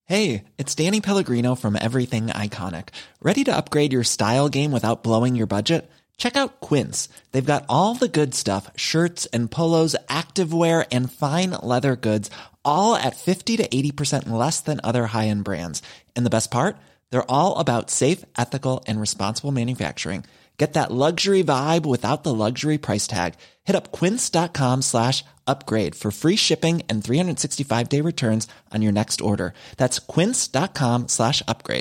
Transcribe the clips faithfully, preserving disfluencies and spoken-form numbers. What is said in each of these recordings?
Hey, it's Danny Pellegrino from Everything Iconic. Ready to upgrade your style game without blowing your budget? Check out Quince. They've got all the good stuff, shirts and polos, activewear, and fine leather goods, all at fifty to eighty percent less than other high-end brands. And the best part? They're all about safe, ethical, and responsible manufacturing. Get that luxury vibe without the luxury price tag. Hit up quince.com slash upgrade for free shipping and three sixty-five day returns on your next order. That's quince.com slash upgrade.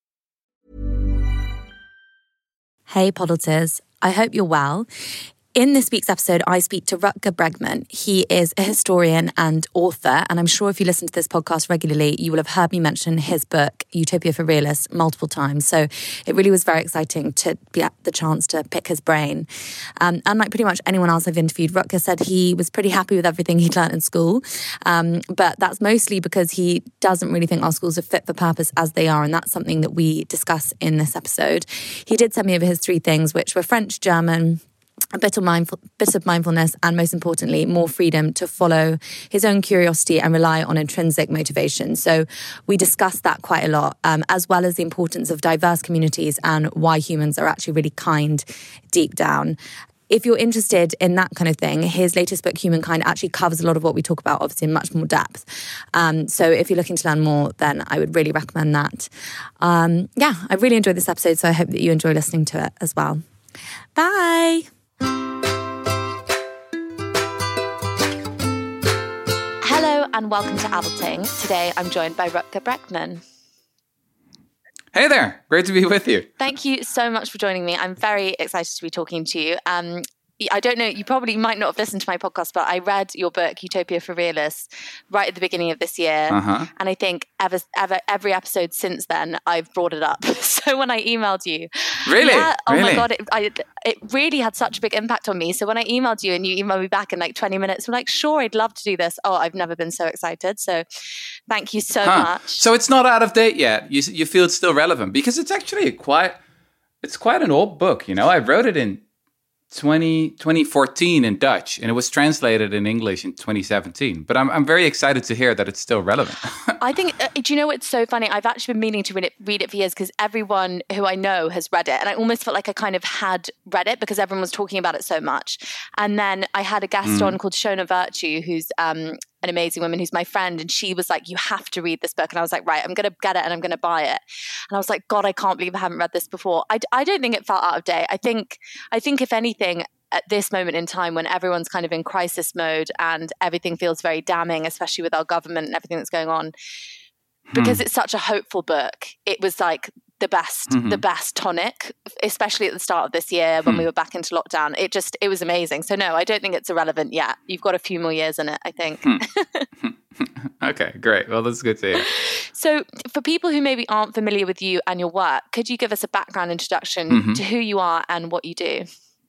Hey, Poddleters. I hope you're well. In this week's episode, I speak to Rutger Bregman. He is a historian and author, and I'm sure if you listen to this podcast regularly, you will have heard me mention his book, Utopia for Realists, multiple times. So it really was very exciting to get the chance to pick his brain. Um, unlike pretty much anyone else I've interviewed, Rutger said he was pretty happy with everything he'd learned in school, um, but that's mostly because he doesn't really think our schools are fit for purpose as they are, and that's something that we discuss in this episode. He did send me over his three things, which were French, German, a bit of, mindful, bit of mindfulness, and most importantly, more freedom to follow his own curiosity and rely on intrinsic motivation. So we discussed that quite a lot, um, as well as the importance of diverse communities and why humans are actually really kind deep down. If you're interested in that kind of thing, his latest book, Humankind, actually covers a lot of what we talk about, obviously in much more depth. Um, so if you're looking to learn more, then I would really recommend that. Um, yeah, I really enjoyed this episode, so I hope that you enjoy listening to it as well. Bye! Hello and welcome to Adulting. Today I'm joined by Rutger Bregman. Hey there, great to be with you. Thank you so much for joining me. I'm very excited to be talking to you. Um, I don't know, you probably might not have listened to my podcast, but I read your book, Utopia for Realists, right at the beginning of this year. Uh-huh. And I think ever, ever, every episode since then, I've brought it up. So when I emailed you... Really? Yeah, oh really? my God, it, I, it really had such a big impact on me. So when I emailed you and you emailed me back in like twenty minutes, I'm like, sure, I'd love to do this. Oh, I've never been so excited. So thank you so huh. much. So it's not out of date yet. You you feel it's still relevant because it's actually a quite, it's quite an old book. You know, I wrote it in twenty fourteen in Dutch, and it was translated in English in twenty seventeen. But I'm I'm very excited to hear that it's still relevant. I think, uh, do you know what's so funny? I've actually been meaning to read it, read it for years because everyone who I know has read it. And I almost felt like I kind of had read it because everyone was talking about it so much. And then I had a guest mm. on called Shona Virtue, who's um, an amazing woman who's my friend. And she was like, you have to read this book. And I was like, right, I'm going to get it and I'm going to buy it. And I was like, God, I can't believe I haven't read this before. I, I don't think it felt out of date. I think, I think if anything, at this moment in time when everyone's kind of in crisis mode and everything feels very damning, especially with our government and everything that's going on, because hmm. it's such a hopeful book, it was like the best, mm-hmm. the best tonic, especially at the start of this year when hmm. we were back into lockdown. It just, it was amazing. So no, I don't think it's irrelevant yet. You've got a few more years in it, I think. Hmm. Okay, great. Well, that's good to hear. So for people who maybe aren't familiar with you and your work, could you give us a background introduction mm-hmm. to who you are and what you do?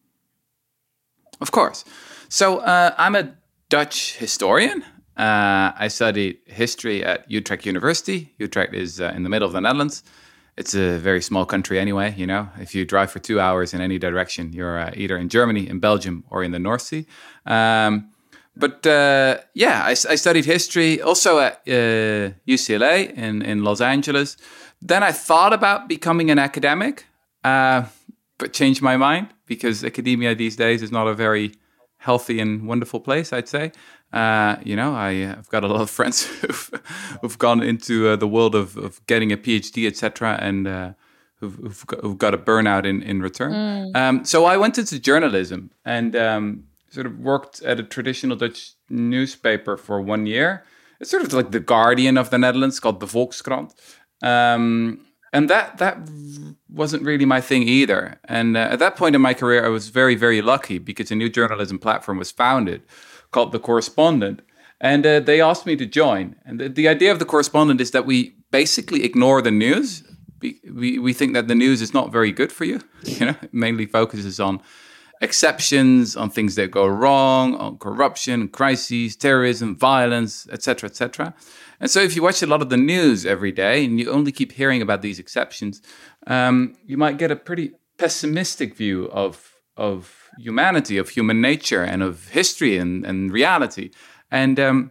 Of course. So uh, I'm a Dutch historian. Uh, I studied history at Utrecht University. Utrecht is uh, in the middle of the Netherlands. It's a very small country anyway, you know. If you drive for two hours in any direction, you're uh, either in Germany, in Belgium, or in the North Sea. Um, but uh, yeah, I, I studied history also at uh, U C L A in, in Los Angeles. Then I thought about becoming an academic, uh, but changed my mind because academia these days is not a very healthy and wonderful place, I'd say. Uh, you know, I, I've got a lot of friends who've, who've gone into uh, the world of, of getting a PhD, et cetera, and uh, who've, who've, got, who've got a burnout in, in return. Mm. Um, so I went into journalism and um, sort of worked at a traditional Dutch newspaper for one year. It's sort of like the Guardian of the Netherlands, called the Volkskrant. Um, and that that wasn't really my thing either. And uh, at that point in my career, I was very, very lucky because a new journalism platform was founded called The Correspondent. And uh, they asked me to join. And the, the idea of The Correspondent is that we basically ignore the news. We, we, we think that the news is not very good for you. You know, it mainly focuses on exceptions, on things that go wrong, on corruption, crises, terrorism, violence, et cetera, et cetera. And so if you watch a lot of the news every day and you only keep hearing about these exceptions, um, you might get a pretty pessimistic view of of humanity, of human nature, and of history and, and reality. And um,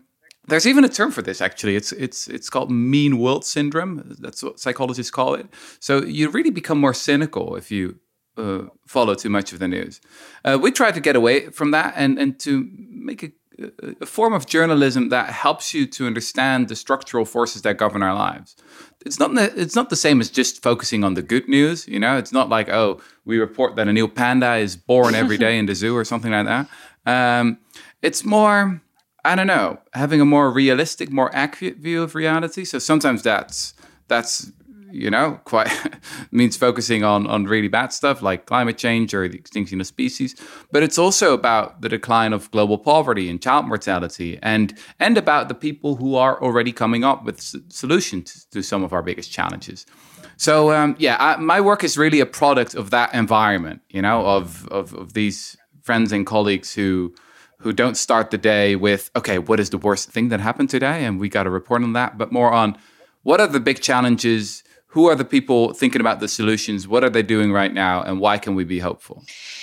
there's even a term for this, actually. It's it's it's called mean world syndrome. That's what psychologists call it. So you really become more cynical if you uh, follow too much of the news. Uh, we try to get away from that and, and to make a, a form of journalism that helps you to understand the structural forces that govern our lives. It's not it's not the same as just focusing on the good news. You know, it's not like, oh, we report that a new panda is born every day in the zoo or something like that. Um, it's more, I don't know, having a more realistic, more accurate view of reality. So sometimes that's, that's you know, quite means focusing on, on really bad stuff like climate change or the extinction of species. But it's also about the decline of global poverty and child mortality and, and about the people who are already coming up with s- solutions to some of our biggest challenges. So, um, yeah, I, my work is really a product of that environment, you know, of, of, of these friends and colleagues who who don't start the day with, okay, what is the worst thing that happened today? And we got to report on that, but more on what are the big challenges? Who are the people thinking about the solutions? What are they doing right now? And why can we be hopeful?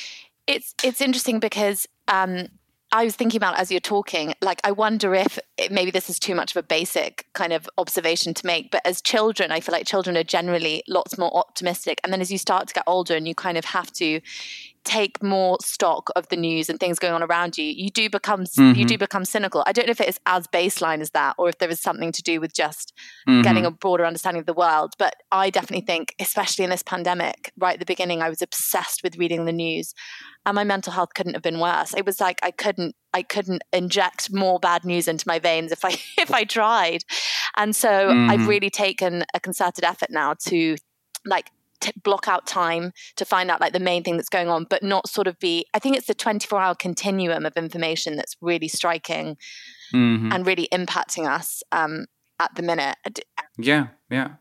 It's it's interesting because um, I was thinking about as you're talking, like, I wonder if it, maybe this is too much of a basic kind of observation to make, but as children, I feel like children are generally lots more optimistic. And then as you start to get older and you kind of have to take more stock of the news and things going on around you, you do become mm-hmm. you do become cynical. I don't know if it is as baseline as that, or if there is something to do with just mm-hmm. getting a broader understanding of the world. But I definitely think, especially in this pandemic, right at the beginning, I was obsessed with reading the news, and my mental health couldn't have been worse. It was like I couldn't I couldn't inject more bad news into my veins if I if I tried. And so mm-hmm. I've really taken a concerted effort now to like to block out time to find out like the main thing that's going on, but not sort of be, I think it's the twenty-four hour continuum of information that's really striking mm-hmm. and really impacting us um, at the minute. Yeah, yeah.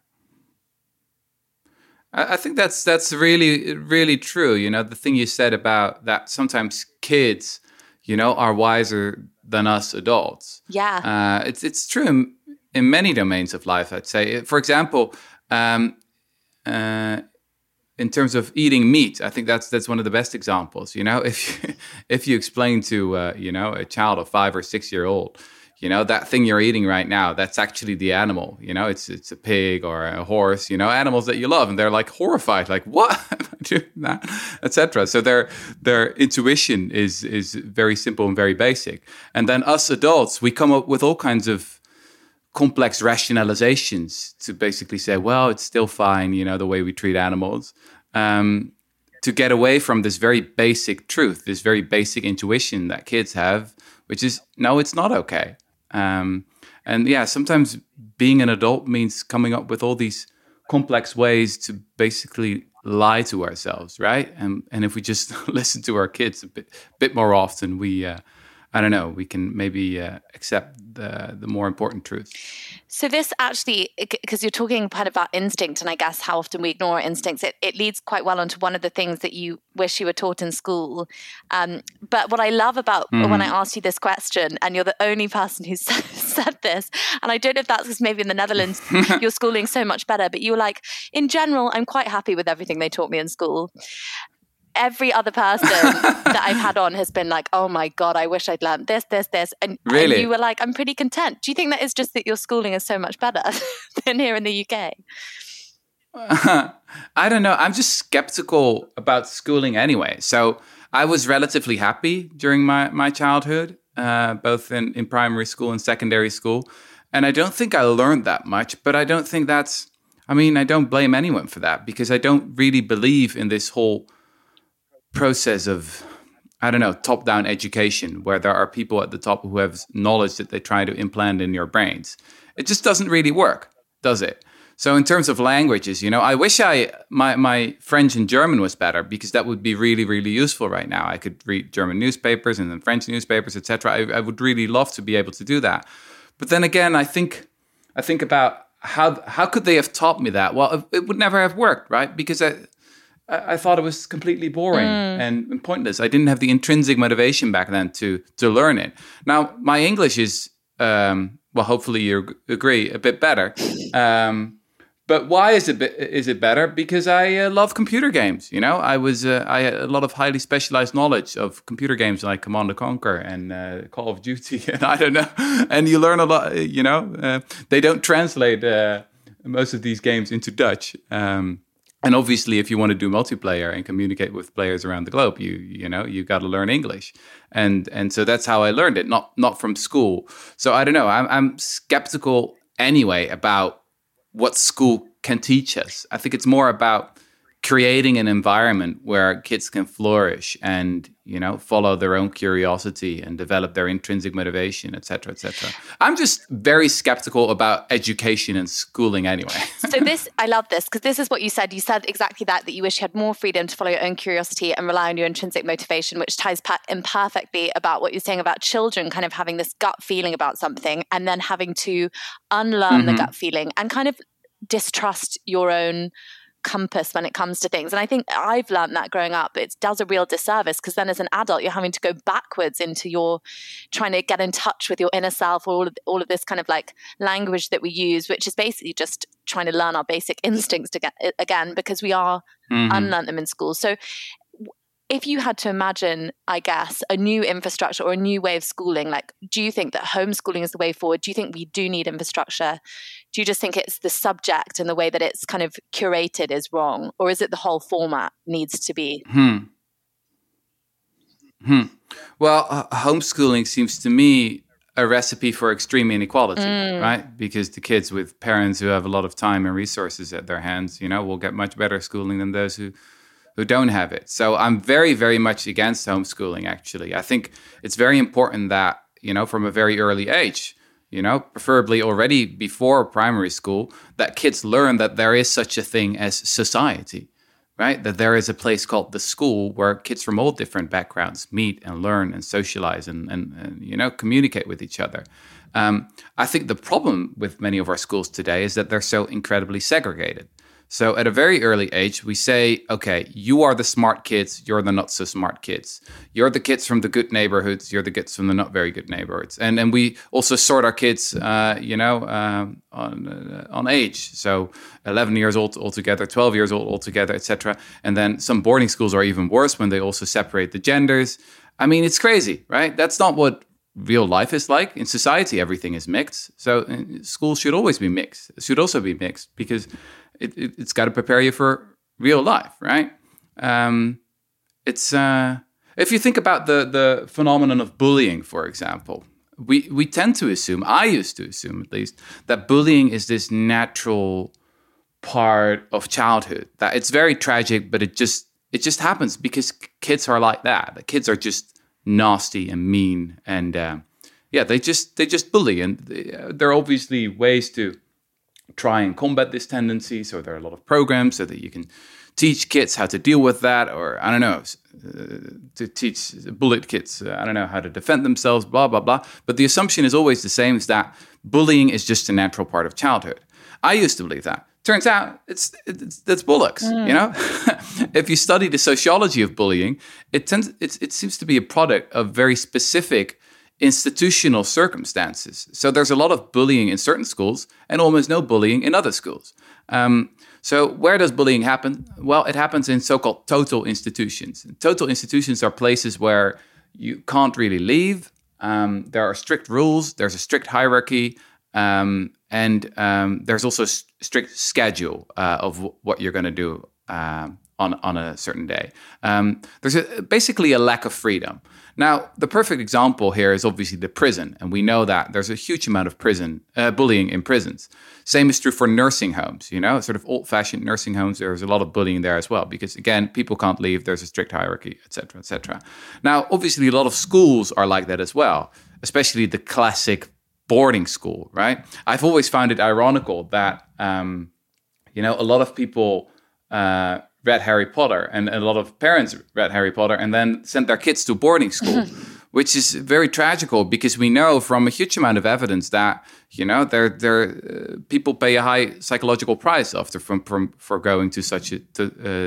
I, I think that's that's really, really true. You know, the thing you said about that sometimes kids, you know, are wiser than us adults. Yeah. Uh, it's, it's true in, in many domains of life, I'd say. For example, um, uh, in terms of eating meat, I think that's that's one of the best examples. You know, if you, if you explain to uh, you know a child of five or six year old, you know, that thing you're eating right now, that's actually the animal. You know, it's it's a pig or a horse. You know, animals that you love, and they're like horrified, like what, am I doing that, et cetera. So their their intuition is is very simple and very basic. And then us adults, we come up with all kinds of complex rationalizations to basically say, well, it's still fine, you know, the way we treat animals, um, to get away from this very basic truth, this very basic intuition that kids have, which is, no, it's not okay. Um, and yeah, sometimes being an adult means coming up with all these complex ways to basically lie to ourselves, right? And and if we just listen to our kids a bit, bit more often, we... Uh, I don't know, we can maybe uh, accept the the more important truths. So this actually, because you're talking kind of about instinct, and I guess how often we ignore our instincts, it, it leads quite well onto one of the things that you wish you were taught in school. Um, but what I love about mm-hmm. when I asked you this question, and you're the only person who said this, and I don't know if that's because maybe in the Netherlands your schooling's so much better, but you were like, in general, I'm quite happy with everything they taught me in school. Every other person that I've had on has been like, oh my God, I wish I'd learned this, this, this. And, really? and you were like, I'm pretty content. Do you think that is just that your schooling is so much better than here in the U K? Uh, I don't know. I'm just skeptical about schooling anyway. So I was relatively happy during my, my childhood, uh, both in, in primary school and secondary school. And I don't think I learned that much, but I don't think that's, I mean, I don't blame anyone for that because I don't really believe in this whole process of, I don't know, top-down education where there are people at the top who have knowledge that they try to implant in your brains. It just doesn't really work, does it? So in terms of languages, you know, I wish I my my French and German was better because that would be really, really useful right now. I could read German newspapers and then French newspapers, et cetera. I, I would really love to be able to do that. But then again, I think I think about how how could they have taught me that? Well, it would never have worked, right? Because I I thought it was completely boring mm. and pointless. I didn't have the intrinsic motivation back then to to learn it. Now, my English is, um, well, hopefully you agree, a bit better. Um, but why is it be- is it better? Because I uh, love computer games. You know, I was uh, I had a lot of highly specialized knowledge of computer games like Command and Conquer and uh, Call of Duty, and I don't know. And you learn a lot. You know, uh, they don't translate uh, most of these games into Dutch. Um, and obviously, if you want to do multiplayer and communicate with players around the globe, you you know you got to learn English. And and so that's how I learned it, not not from school. So I don't know. I'm I'm skeptical anyway about what school can teach us. I think it's more about creating an environment where kids can flourish and, you know, follow their own curiosity and develop their intrinsic motivation, et cetera, et cetera. I'm just very skeptical about education and schooling anyway. So this, I love this, because this is what you said. You said exactly that, that you wish you had more freedom to follow your own curiosity and rely on your intrinsic motivation, which ties in perfectly about what you're saying about children kind of having this gut feeling about something and then having to unlearn mm-hmm. the gut feeling and kind of distrust your own compass when it comes to things. And I think I've learned that growing up, it does a real disservice, because then as an adult, you're having to go backwards into your trying to get in touch with your inner self, or all of, all of this kind of like language that we use, which is basically just trying to learn our basic instincts to get again, because we are mm-hmm. unlearned them in school. So if you had to imagine, I guess, a new infrastructure or a new way of schooling, like, do you think that homeschooling is the way forward? Do you think we do need infrastructure? Do you just think it's the subject and the way that it's kind of curated is wrong? Or is it the whole format needs to be? Hmm. Hmm. Well, uh, homeschooling seems to me a recipe for extreme inequality, mm. right? Because the kids with parents who have a lot of time and resources at their hands, you know, will get much better schooling than those who who don't have it. So I'm very, very much against homeschooling, actually. I think it's very important that, you know, from a very early age, you know, preferably already before primary school, that kids learn that there is such a thing as society, right? That there is a place called the school where kids from all different backgrounds meet and learn and socialize and, and, and you know, communicate with each other. Um, I think the problem with many of our schools today is that they're so incredibly segregated. So at a very early age, we say, okay, you are the smart kids, you're the not so smart kids. You're the kids from the good neighborhoods, you're the kids from the not very good neighborhoods. And and we also sort our kids, uh, you know, um, on uh, on age. So eleven years old altogether, twelve years old altogether, et cetera. And then some boarding schools are even worse when they also separate the genders. I mean, it's crazy, right? That's not what real life is like. In society, everything is mixed. So uh, schools should always be mixed. It should also be mixed because It, it, it's got to prepare you for real life, right? Um, it's uh, if you think about the the phenomenon of bullying, for example, we we tend to assume, I used to assume at least, that bullying is this natural part of childhood. That it's very tragic, but it just it just happens because kids are like that. The kids are just nasty and mean, and uh, yeah, they just they just bully, and they, uh, there are obviously ways to try and combat this tendency. So there are a lot of programs so that you can teach kids how to deal with that, or I don't know, uh, to teach bullied kids, uh, I don't know, how to defend themselves, blah, blah, blah. But the assumption is always the same, is that bullying is just a natural part of childhood. I used to believe that. Turns out it's, it's that's bollocks, mm. you know? If you study the sociology of bullying, it tends it, it seems to be a product of very specific institutional circumstances. So there's a lot of bullying in certain schools and almost no bullying in other schools. Um, so where does bullying happen? Well, it happens in so-called total institutions. Total institutions are places where you can't really leave. Um, there are strict rules. There's a strict hierarchy. Um, and um, there's also a strict schedule uh, of w- what you're going to do uh, on, on a certain day. Um, there's a, basically a lack of freedom. Now, the perfect example here is obviously the prison, and we know that there's a huge amount of prison uh, bullying in prisons. Same is true for nursing homes, you know, sort of old-fashioned nursing homes. There's a lot of bullying there as well, because again, people can't leave. There's a strict hierarchy, et cetera, et cetera. Now, obviously, a lot of schools are like that as well, especially the classic boarding school, right? I've always found it ironical that, um, you know, a lot of people Uh, read Harry Potter, and a lot of parents read Harry Potter and then sent their kids to boarding school, which is very tragical, because we know from a huge amount of evidence that, you know, they're, they're, uh, people pay a high psychological price after from, from for going to such a to, uh,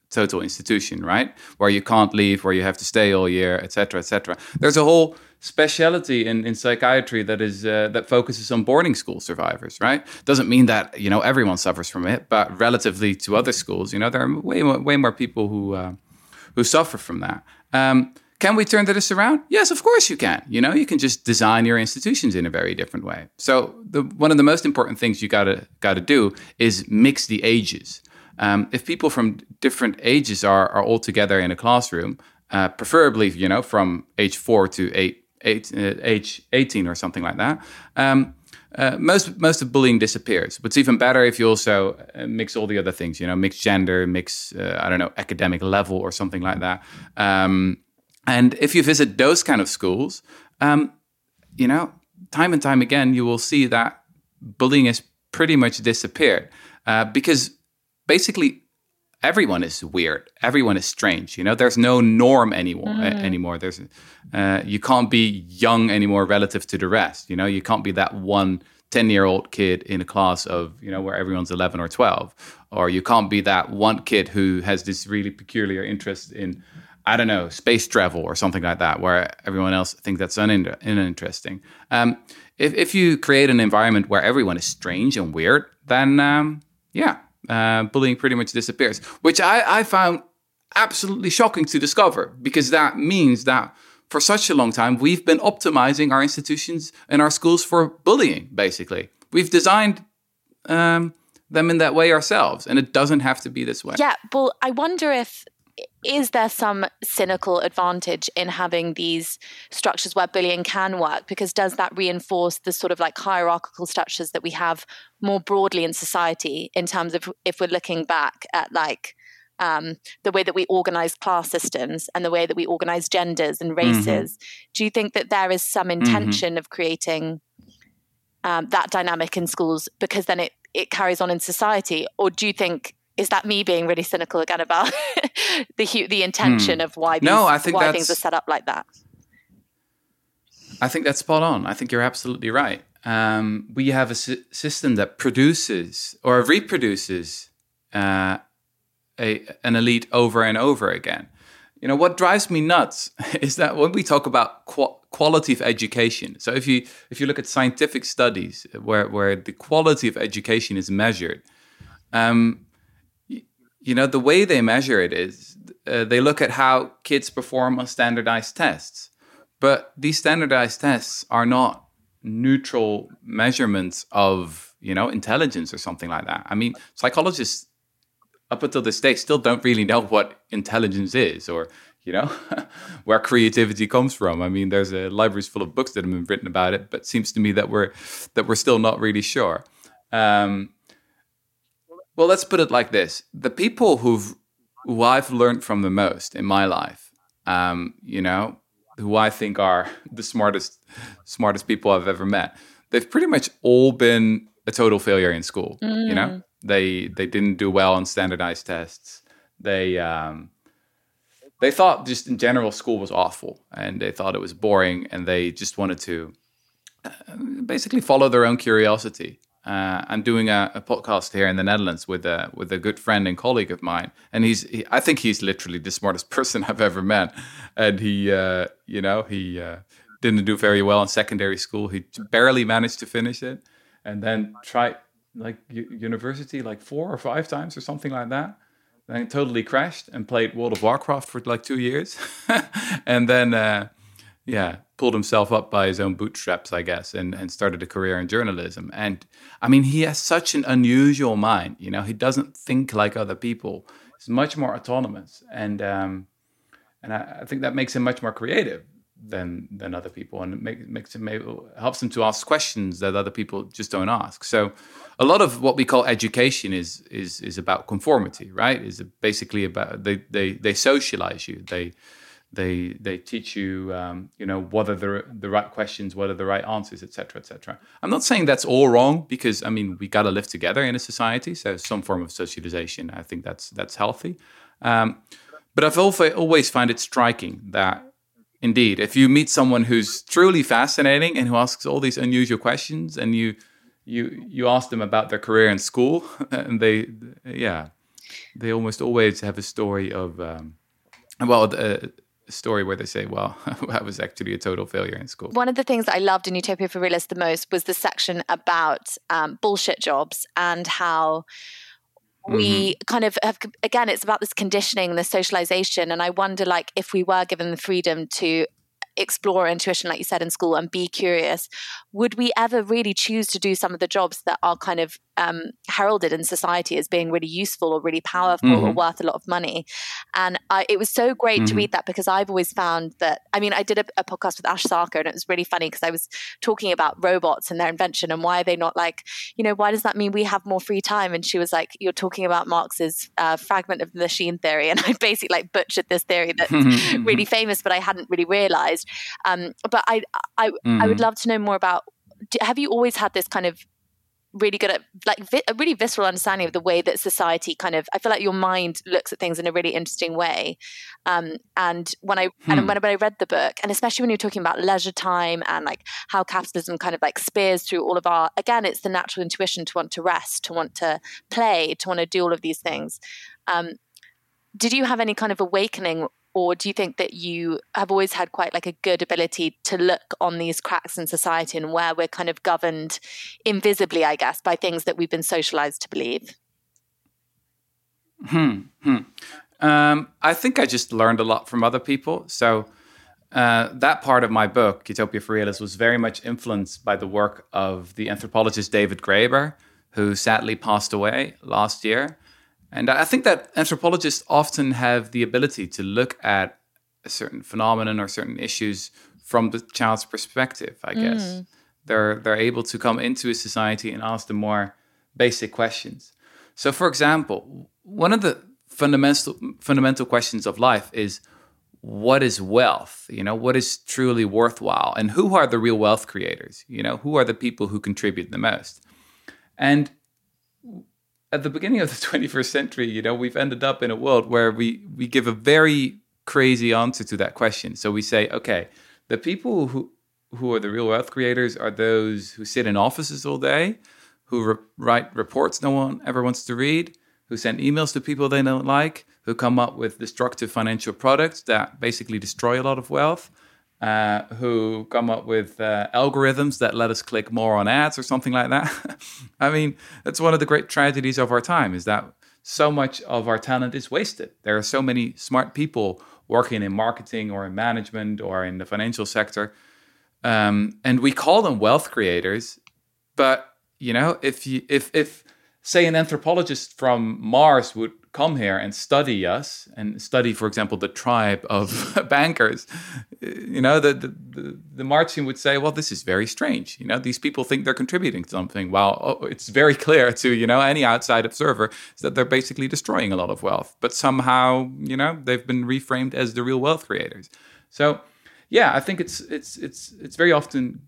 total institution, right? Where you can't leave, where you have to stay all year, et cetera, et cetera. There's a whole speciality in, in psychiatry that is uh, that focuses on boarding school survivors, right? Doesn't mean that, you know, everyone suffers from it, but relatively to other schools, you know, there are way more, way more people who uh, who suffer from that. Um, Can we turn this around? Yes, of course you can. You know, you can just design your institutions in a very different way. So the, one of the most important things you gotta gotta do is mix the ages. Um, if people from different ages are are all together in a classroom, uh, preferably, you know, from age four to eight, eight uh, age eighteen or something like that, um, uh, most most of bullying disappears. But it's even better if you also uh, mix all the other things. You know, mix gender, mix uh, I don't know, academic level or something like that. Um, And if you visit those kind of schools, um, you know, time and time again, you will see that bullying has pretty much disappeared uh, because basically everyone is weird. Everyone is strange. You know, there's no norm anymore. Mm. Uh, anymore. There's uh, you can't be young anymore relative to the rest. You know, you can't be that one ten-year-old kid in a class of, you know, where everyone's eleven or twelve, or you can't be that one kid who has this really peculiar interest in, I don't know, space travel or something like that, where everyone else thinks that's unin- uninteresting. Um, if, if you create an environment where everyone is strange and weird, then um, yeah, uh, bullying pretty much disappears, which I, I found absolutely shocking to discover, because that means that for such a long time, we've been optimizing our institutions and our schools for bullying, basically. We've designed um, them in that way ourselves, and it doesn't have to be this way. Yeah, well, I wonder if is there some cynical advantage in having these structures where bullying can work? Because does that reinforce the sort of like hierarchical structures that we have more broadly in society, in terms of if we're looking back at like um, the way that we organize class systems and the way that we organize genders and races? Mm-hmm. Do you think that there is some intention mm-hmm. of creating um, that dynamic in schools because then it, it carries on in society? Or do you think, is that me being really cynical again about the the intention hmm. of why these, no, I think why things are set up like that? I think that's spot on. I think you're absolutely right. Um, we have a si- system that produces or reproduces uh, a, an elite over and over again. You know, what drives me nuts is that when we talk about qu- quality of education, so if you if you look at scientific studies where, where the quality of education is measured, um, you know, the way they measure it is uh, they look at how kids perform on standardized tests. But these standardized tests are not neutral measurements of, you know, intelligence or something like that. I mean, psychologists up until this day still don't really know what intelligence is, or, you know, where creativity comes from. I mean, there's a libraries full of books that have been written about it, but it seems to me that we're that we're still not really sure. Um, Well, let's put it like this. The people who've, who I've learned from the most in my life, um, you know, who I think are the smartest smartest people I've ever met, they've pretty much all been a total failure in school. Mm. You know, they they didn't do well on standardized tests. They um, they thought just in general school was awful, and they thought it was boring, and they just wanted to uh, basically follow their own curiosity. Uh, I'm doing a, a podcast here in the Netherlands with a with a good friend and colleague of mine, and he's he, I think he's literally the smartest person I've ever met. And he, uh, you know, he uh, didn't do very well in secondary school. He barely managed to finish it, and then tried like u- university like four or five times or something like that. Then totally crashed and played World of Warcraft for like two years, and then. Uh, Yeah, pulled himself up by his own bootstraps, I guess, and, and started a career in journalism. And I mean, he has such an unusual mind. You know, he doesn't think like other people. He's much more autonomous, and um, and I, I think that makes him much more creative than than other people, and it make, makes him able, helps him to ask questions that other people just don't ask. So, a lot of what we call education is is is about conformity, right? Is basically about they they they socialize you. They They they teach you, um, you know, what are the the right questions, what are the right answers, et cetera, et cetera. I'm not saying that's all wrong, because I mean we got to live together in a society, so some form of socialization, I think that's that's healthy. Um, but I've also always found it striking that, indeed, if you meet someone who's truly fascinating and who asks all these unusual questions, and you you you ask them about their career in school, and they yeah. they almost always have a story of, um, well, a, a story where they say, well, I was actually a total failure in school. One of the things that I loved in Utopia for Realists the most was the section about um, bullshit jobs and how we mm-hmm. kind of have, again, it's about this conditioning, the socialization. And I wonder, like, if we were given the freedom to explore intuition, like you said, in school and be curious, would we ever really choose to do some of the jobs that are kind of um, heralded in society as being really useful or really powerful mm-hmm. or worth a lot of money? And I, it was so great mm-hmm. to read that, because I've always found that, I mean, I did a, a podcast with Ash Sarkar, and it was really funny because I was talking about robots and their invention and why are they not like, you know, why does that mean we have more free time? And she was like, you're talking about Marx's uh, fragment of the machine theory. And I basically like butchered this theory that's really famous, but I hadn't really realized. Um, but I, I, mm-hmm. I would love to know more about, have you always had this kind of really good at like vi- a really visceral understanding of the way that society kind of, I feel like your mind looks at things in a really interesting way. Um, and when I hmm. and when, when I read the book, and especially when you're talking about leisure time and like how capitalism kind of like spears through all of our, again, it's the natural intuition to want to rest, to want to play, to want to do all of these things. Um, did you have any kind of awakening, or do you think that you have always had quite like a good ability to look on these cracks in society and where we're kind of governed invisibly, I guess, by things that we've been socialized to believe? Hmm. hmm. Um, I think I just learned a lot from other people. So uh, that part of my book, Utopia for Realists, was very much influenced by the work of the anthropologist David Graeber, who sadly passed away last year. And I think that anthropologists often have the ability to look at a certain phenomenon or certain issues from the child's perspective, I guess. Mm. They're they're able to come into a society and ask the more basic questions. So, for example, one of the fundamental fundamental questions of life is, what is wealth? You know, what is truly worthwhile? And who are the real wealth creators? You know, who are the people who contribute the most? And at the beginning of the twenty-first century, you know, we've ended up in a world where we, we give a very crazy answer to that question. So we say, okay, the people who, who are the real wealth creators are those who sit in offices all day, who re- write reports no one ever wants to read, who send emails to people they don't like, who come up with destructive financial products that basically destroy a lot of wealth, Uh, who come up with uh, algorithms that let us click more on ads or something like that. I mean, that's one of the great tragedies of our time, is that so much of our talent is wasted. There are so many smart people working in marketing or in management or in the financial sector. Um, and we call them wealth creators. But, you know, if you, if, if say an anthropologist from Mars would come here and study us and study, for example, the tribe of bankers, you know, the, the, the, the Martian would say, well, this is very strange. You know, these people think they're contributing to something. Well, oh, it's very clear to, you know, any outside observer is that they're basically destroying a lot of wealth. But somehow, you know, they've been reframed as the real wealth creators. So, yeah, I think it's it's it's it's very often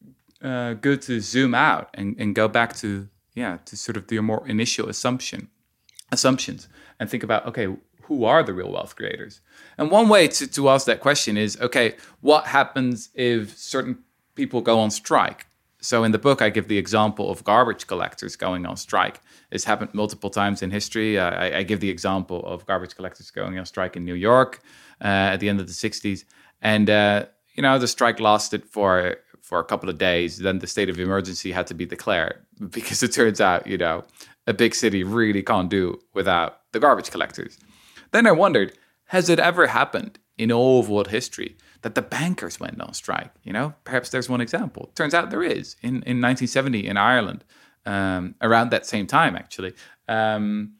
uh, good to zoom out and, and go back to, yeah, to sort of the more initial assumption. assumptions and think about, okay, who are the real wealth creators? And one way to, to ask that question is, okay, what happens if certain people go on strike? So in the book, I give the example of garbage collectors going on strike. It's happened multiple times in history. Uh, I, I give the example of garbage collectors going on strike in New York uh, at the end of the sixties. And, uh, you know, the strike lasted for for a couple of days. Then the state of emergency had to be declared because it turns out, you know, a big city really can't do without the garbage collectors. Then I wondered, has it ever happened in all of world history that the bankers went on strike? You know, perhaps there's one example. Turns out there is. In in nineteen seventy in Ireland, um, around that same time, actually, um,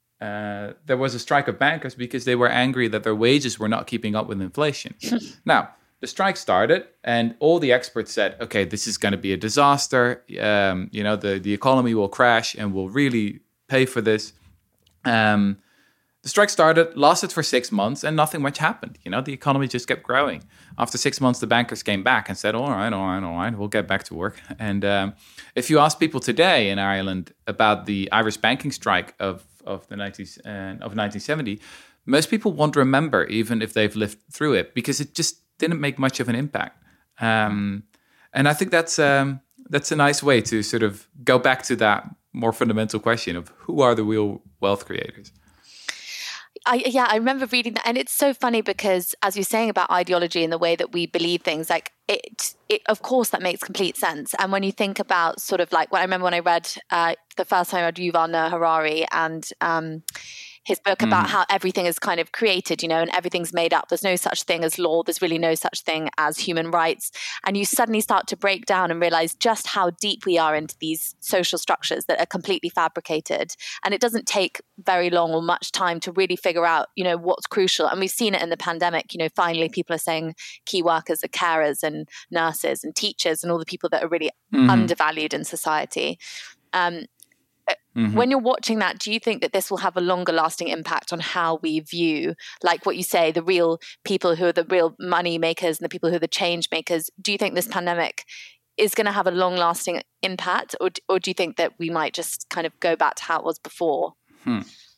uh, there was a strike of bankers because they were angry that their wages were not keeping up with inflation. Now, the strike started and all the experts said, okay, this is going to be a disaster. Um, you know, the, the economy will crash and we'll really pay for this. Um, the strike started, lasted for six months and nothing much happened. You know, the economy just kept growing. After six months, the bankers came back and said, all right, all right, all right, we'll get back to work. And um, if you ask people today in Ireland about the Irish banking strike of, of the nineties, uh, of nineteen seventy, most people won't remember even if they've lived through it because it just didn't make much of an impact. Um, and I think that's um, that's a nice way to sort of go back to that more fundamental question of who are the real wealth creators. I, yeah, I remember reading that. And it's so funny because as you're saying about ideology and the way that we believe things, like it, it of course, that makes complete sense. And when you think about sort of like, when I remember when I read uh, the first time I read Yuval Noah Harari and um, his book about mm. how everything is kind of created, you know, and everything's made up. There's no such thing as law. There's really no such thing as human rights. And you suddenly start to break down and realize just how deep we are into these social structures that are completely fabricated. And it doesn't take very long or much time to really figure out, you know, what's crucial. And we've seen it in the pandemic. You know, finally people are saying key workers are carers and nurses and teachers and all the people that are really mm-hmm. undervalued in society. Um, Mm-hmm. When you're watching that, do you think that this will have a longer lasting impact on how we view, like what you say, the real people who are the real money makers and the people who are the change makers? Do you think this pandemic is going to have a long lasting impact, or, or do you think that we might just kind of go back to how it was before? Hmm.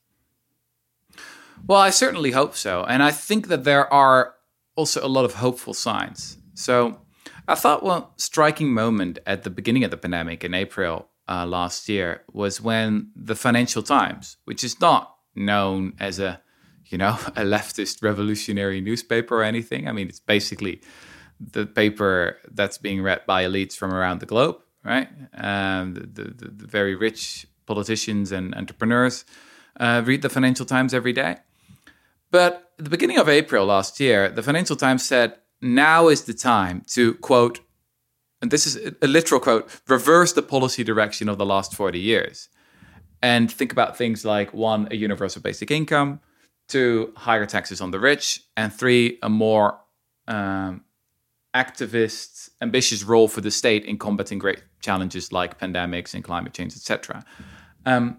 Well, I certainly hope so. And I think that there are also a lot of hopeful signs. So I thought one striking moment at the beginning of the pandemic in April Uh, last year was when the Financial Times, which is not known as a, you know, a leftist revolutionary newspaper or anything. I mean, it's basically the paper that's being read by elites from around the globe, right? Um, the, the, the very rich politicians and entrepreneurs uh, read the Financial Times every day. But at the beginning of April last year, the Financial Times said, now is the time to, quote, and this is a literal quote, reverse the policy direction of the last forty years. And think about things like, one, a universal basic income, two, higher taxes on the rich, and three, a more um, activist, ambitious role for the state in combating great challenges like pandemics and climate change, et cetera. Um,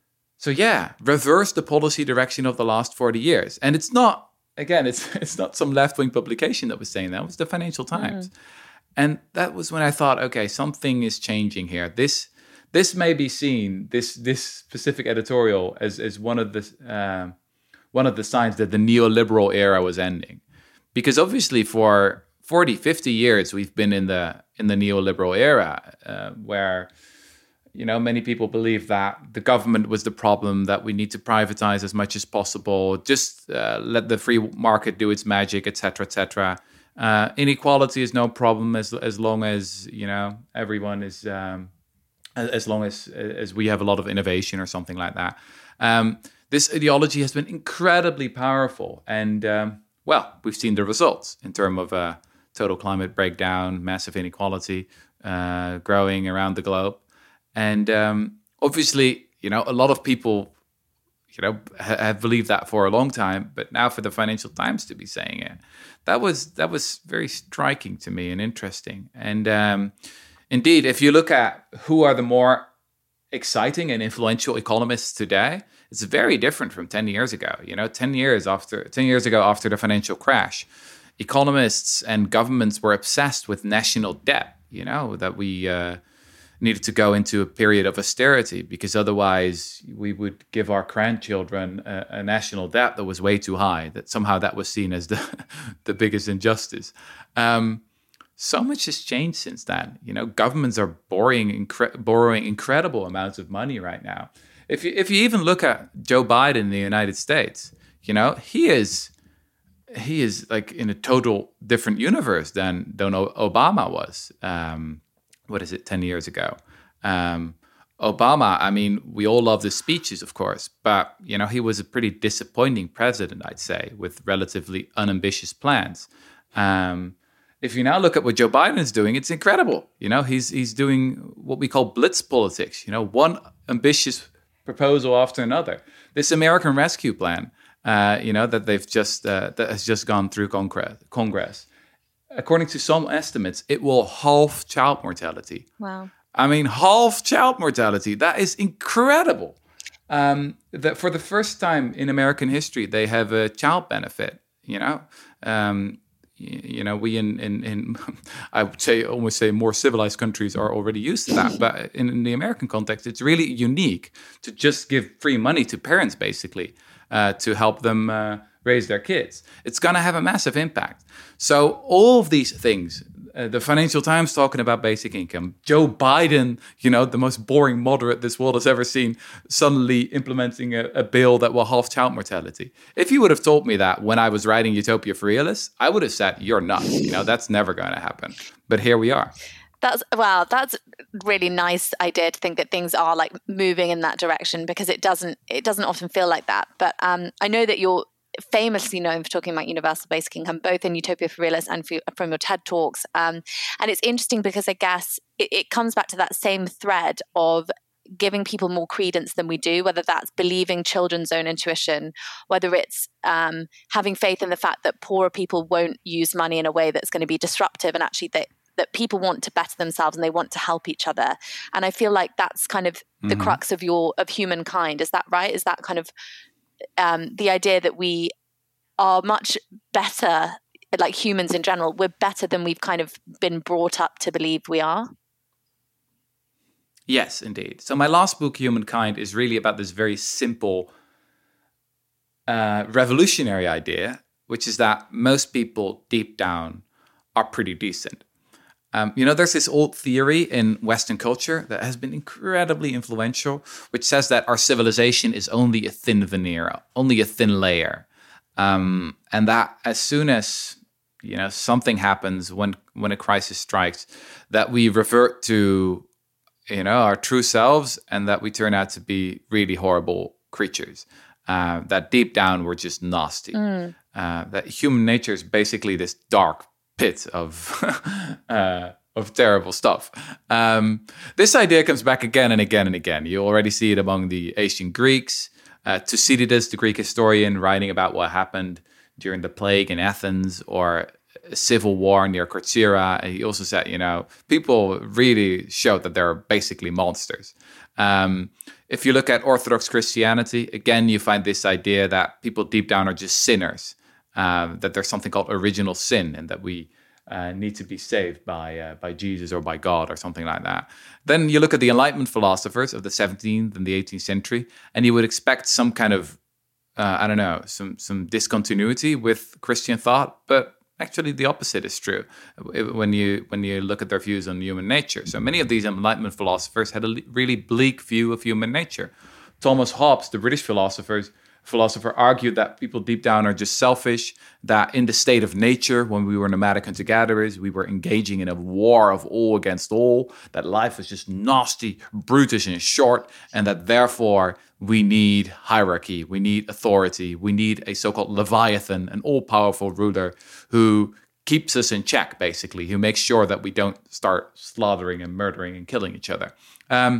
so yeah, reverse the policy direction of the last forty years. And it's not, again, it's it's not some left-wing publication that was saying that, it was the Financial Times. Mm. And that was when I thought, okay, something is changing here. This this may be seen, this this specific editorial, as as one of the uh, one of the signs that the neoliberal era was ending, because obviously for forty, fifty years we've been in the in the neoliberal era, uh, where you know many people believe that the government was the problem, that we need to privatize as much as possible, just uh, let the free market do its magic, et cetera, et cetera. Uh, inequality is no problem as as long as you know everyone is um, as long as as we have a lot of innovation or something like that. Um, this ideology has been incredibly powerful, and um, well, we've seen the results in terms of uh, total climate breakdown, massive inequality uh, growing around the globe, and um, obviously, you know, a lot of people, you know, ha- have believed that for a long time, but now for the Financial Times to be saying it, that was that was very striking to me and interesting. And um, indeed, if you look at who are the more exciting and influential economists today, it's very different from ten years ago. You know, ten years after ten years ago after the financial crash, economists and governments were obsessed with national debt. You know, that we uh, needed to go into a period of austerity because otherwise we would give our grandchildren a, a national debt that was way too high, that somehow that was seen as the, the biggest injustice. Um, so much has changed since then. You know, governments are borrowing, incre- borrowing incredible amounts of money right now. If you, if you even look at Joe Biden in the United States, you know, he is he is like in a total different universe than, than Obama was. Um, what is it, ten years ago. Um, Obama, I mean, we all love the speeches, of course, but, you know, he was a pretty disappointing president, I'd say, with relatively unambitious plans. Um, if you now look at what Joe Biden is doing, it's incredible. You know, he's he's doing what we call blitz politics, you know, one ambitious proposal after another. This American Rescue Plan, uh, you know, that they've just, uh, that has just gone through Congress. Congress. According to some estimates, it will halve child mortality. Wow. I mean, halve child mortality. That is incredible. Um, that for the first time in American history, they have a child benefit, you know. Um, you, you know, we in, in, in, I would say, almost say more civilized countries are already used to that. But in, in the American context, it's really unique to just give free money to parents, basically, uh, to help them uh, raise their kids. It's going to have a massive impact. So all of these things uh, the Financial Times talking about basic income. Joe Biden, you know, the most boring moderate this world has ever seen, suddenly implementing a, a bill that will halve child mortality. If you would have told me that when I was writing Utopia for Realists, I would have said, you're nuts. You know, that's never going to happen. But here we are. That's wow. That's really nice idea to think that things are like moving in that direction, because it doesn't. It doesn't often feel like that. But um, I know that you're famously known for talking about universal basic income, both in Utopia for Realists and for, from your TED Talks. Um, and it's interesting because I guess it, it comes back to that same thread of giving people more credence than we do, whether that's believing children's own intuition, whether it's um, having faith in the fact that poorer people won't use money in a way that's going to be disruptive, and actually that that people want to better themselves and they want to help each other. And I feel like that's kind of the mm-hmm. crux of your of humankind. Is that right? Is that kind of um, the idea that we are much better, like humans in general, we're better than we've kind of been brought up to believe we are? Yes, indeed. So my last book, Humankind, is really about this very simple, uh, revolutionary idea, which is that most people deep down are pretty decent. Um, you know, there's this old theory in Western culture that has been incredibly influential, which says that our civilization is only a thin veneer, only a thin layer. Um, and that as soon as, you know, something happens, when, when a crisis strikes, that we revert to, you know, our true selves, and that we turn out to be really horrible creatures. Uh, that deep down, we're just nasty. Mm. Uh, that human nature is basically this dark pit of uh, of terrible stuff. Um, this idea comes back again and again and again. You already see it among the ancient Greeks. Uh, Thucydides, the Greek historian, writing about what happened during the plague in Athens, or a civil war near Corcyra. He also said, you know, people really showed that they're basically monsters. Um, if you look at Orthodox Christianity, again, you find this idea that people deep down are just sinners. Um, that there's something called original sin, and that we uh, need to be saved by uh, by Jesus or by God or something like that. Then you look at the Enlightenment philosophers of the seventeenth and the eighteenth century, and you would expect some kind of, uh, I don't know, some some discontinuity with Christian thought, but actually the opposite is true when you when you look at their views on human nature. So many of these Enlightenment philosophers had a really bleak view of human nature. Thomas Hobbes, the British philosophers, philosopher, argued that people deep down are just selfish, that in the state of nature, when we were nomadic hunter-gatherers, we were engaging in a war of all against all, that life was just nasty, brutish, and short, and that therefore we need hierarchy, we need authority, we need a so-called Leviathan, an all-powerful ruler who keeps us in check, basically, who makes sure that we don't start slaughtering and murdering and killing each other. Um,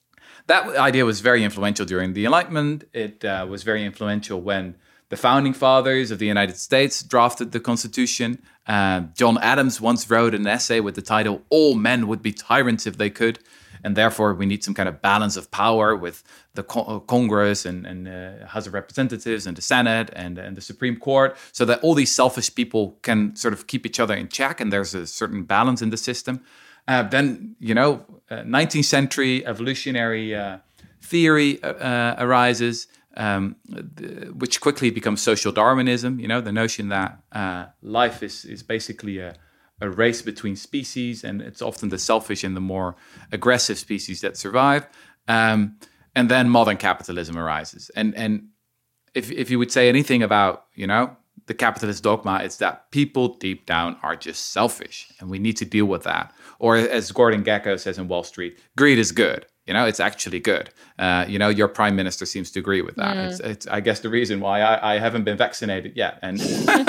That idea was very influential during the Enlightenment. It uh, was very influential when the founding fathers of the United States drafted the Constitution. Uh, John Adams once wrote an essay with the title, "All Men Would Be Tyrants If They Could," and therefore we need some kind of balance of power with the co- Congress and, and uh, House of Representatives and the Senate and, and the Supreme Court, so that all these selfish people can sort of keep each other in check, and there's a certain balance in the system. Uh, then, you know, uh, nineteenth century evolutionary uh, theory uh, uh, arises, um, th- which quickly becomes social Darwinism, you know, the notion that uh, life is, is basically a, a race between species, and it's often the selfish and the more aggressive species that survive. Um, and then modern capitalism arises. And and if if you would say anything about, you know, the capitalist dogma, it's that people deep down are just selfish, and we need to deal with that. Or as Gordon Gekko says in Wall Street, greed is good. You know, it's actually good. Uh, you know, your prime minister seems to agree with that. Mm. It's, it's, I guess, the reason why I, I haven't been vaccinated yet, and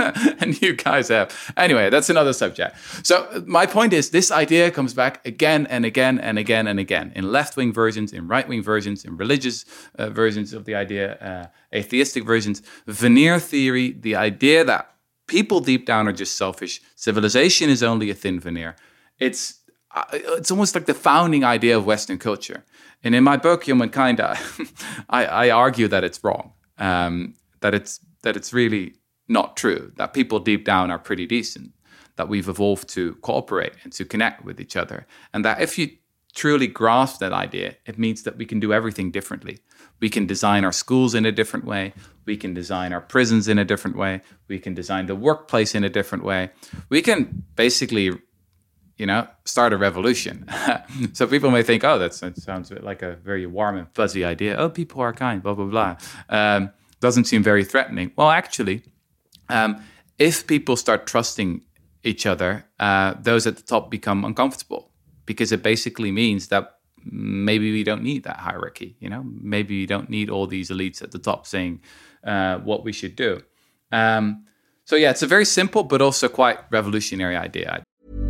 and you guys have. Anyway, that's another subject. So my point is, this idea comes back again and again and again and again in left-wing versions, in right-wing versions, in religious uh, versions of the idea, uh, atheistic versions, veneer theory, the idea that people deep down are just selfish. Civilization is only a thin veneer. It's It's almost like the founding idea of Western culture. And in my book, Humankind, I, I, I argue that it's wrong, um, that it's that it's really not true, that people deep down are pretty decent, that we've evolved to cooperate and to connect with each other. And that if you truly grasp that idea, it means that we can do everything differently. We can design our schools in a different way. We can design our prisons in a different way. We can design the workplace in a different way. We can basically you know, start a revolution. So people may think, oh, that's, that sounds a bit like a very warm and fuzzy idea. Oh, people are kind, blah, blah, blah. Um, doesn't seem very threatening. Well, actually, um, if people start trusting each other, uh, those at the top become uncomfortable, because it basically means that maybe we don't need that hierarchy. You know, maybe we don't need all these elites at the top saying uh, what we should do. Um, so yeah, it's a very simple but also quite revolutionary idea.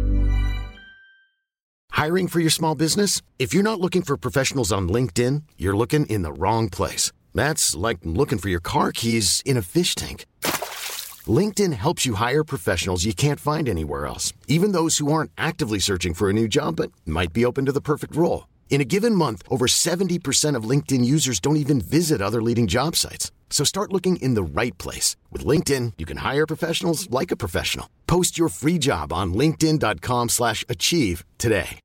Hiring for your small business? If you're not looking for professionals on LinkedIn, you're looking in the wrong place. That's like looking for your car keys in a fish tank. LinkedIn helps you hire professionals you can't find anywhere else, even those who aren't actively searching for a new job but might be open to the perfect role. In a given month, over seventy percent of LinkedIn users don't even visit other leading job sites. So start looking in the right place. With LinkedIn, you can hire professionals like a professional. Post your free job on linkedin.com slash achieve today.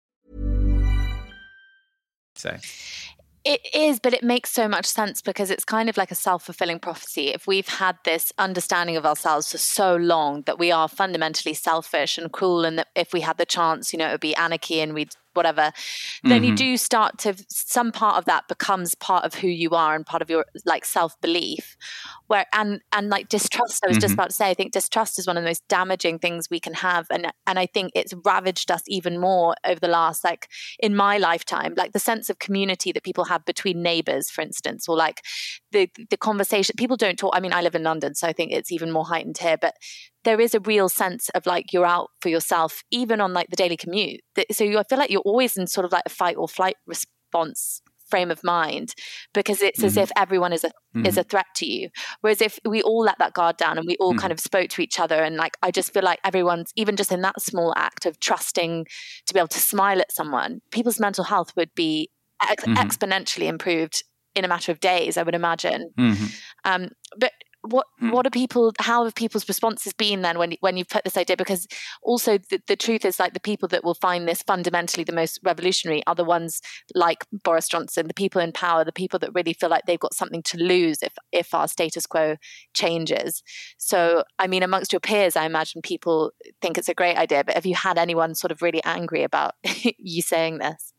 Say. It is, but it makes so much sense because it's kind of like a self-fulfilling prophecy. If we've had this understanding of ourselves for so long that we are fundamentally selfish and cruel, and that if we had the chance, you know, it would be anarchy and we'd whatever, then mm-hmm. you do start to, some part of that becomes part of who you are and part of your like self-belief. Where and and like distrust, I was mm-hmm. just about to say, I think distrust is one of the most damaging things we can have. And and I think it's ravaged us even more over the last, like in my lifetime, like the sense of community that people have between neighbors, for instance, or like the the conversation. People don't talk. I mean, I live in London, so I think it's even more heightened here, but there is a real sense of like you're out for yourself, even on like the daily commute. So you, I feel like you're always in sort of like a fight or flight response frame of mind, because it's mm-hmm. as if everyone is a mm-hmm. is a threat to you. Whereas if we all let that guard down and we all mm-hmm. kind of spoke to each other, and like I just feel like everyone's, even just in that small act of trusting to be able to smile at someone, people's mental health would be ex- mm-hmm. exponentially improved in a matter of days, I would imagine. Mm-hmm. Um, but What what are people? How have people's responses been then when when you've put this idea? Because also the, the truth is, like, the people that will find this fundamentally the most revolutionary are the ones like Boris Johnson, the people in power, the people that really feel like they've got something to lose if if our status quo changes. So, I mean, amongst your peers, I imagine people think it's a great idea. But have you had anyone sort of really angry about you saying this?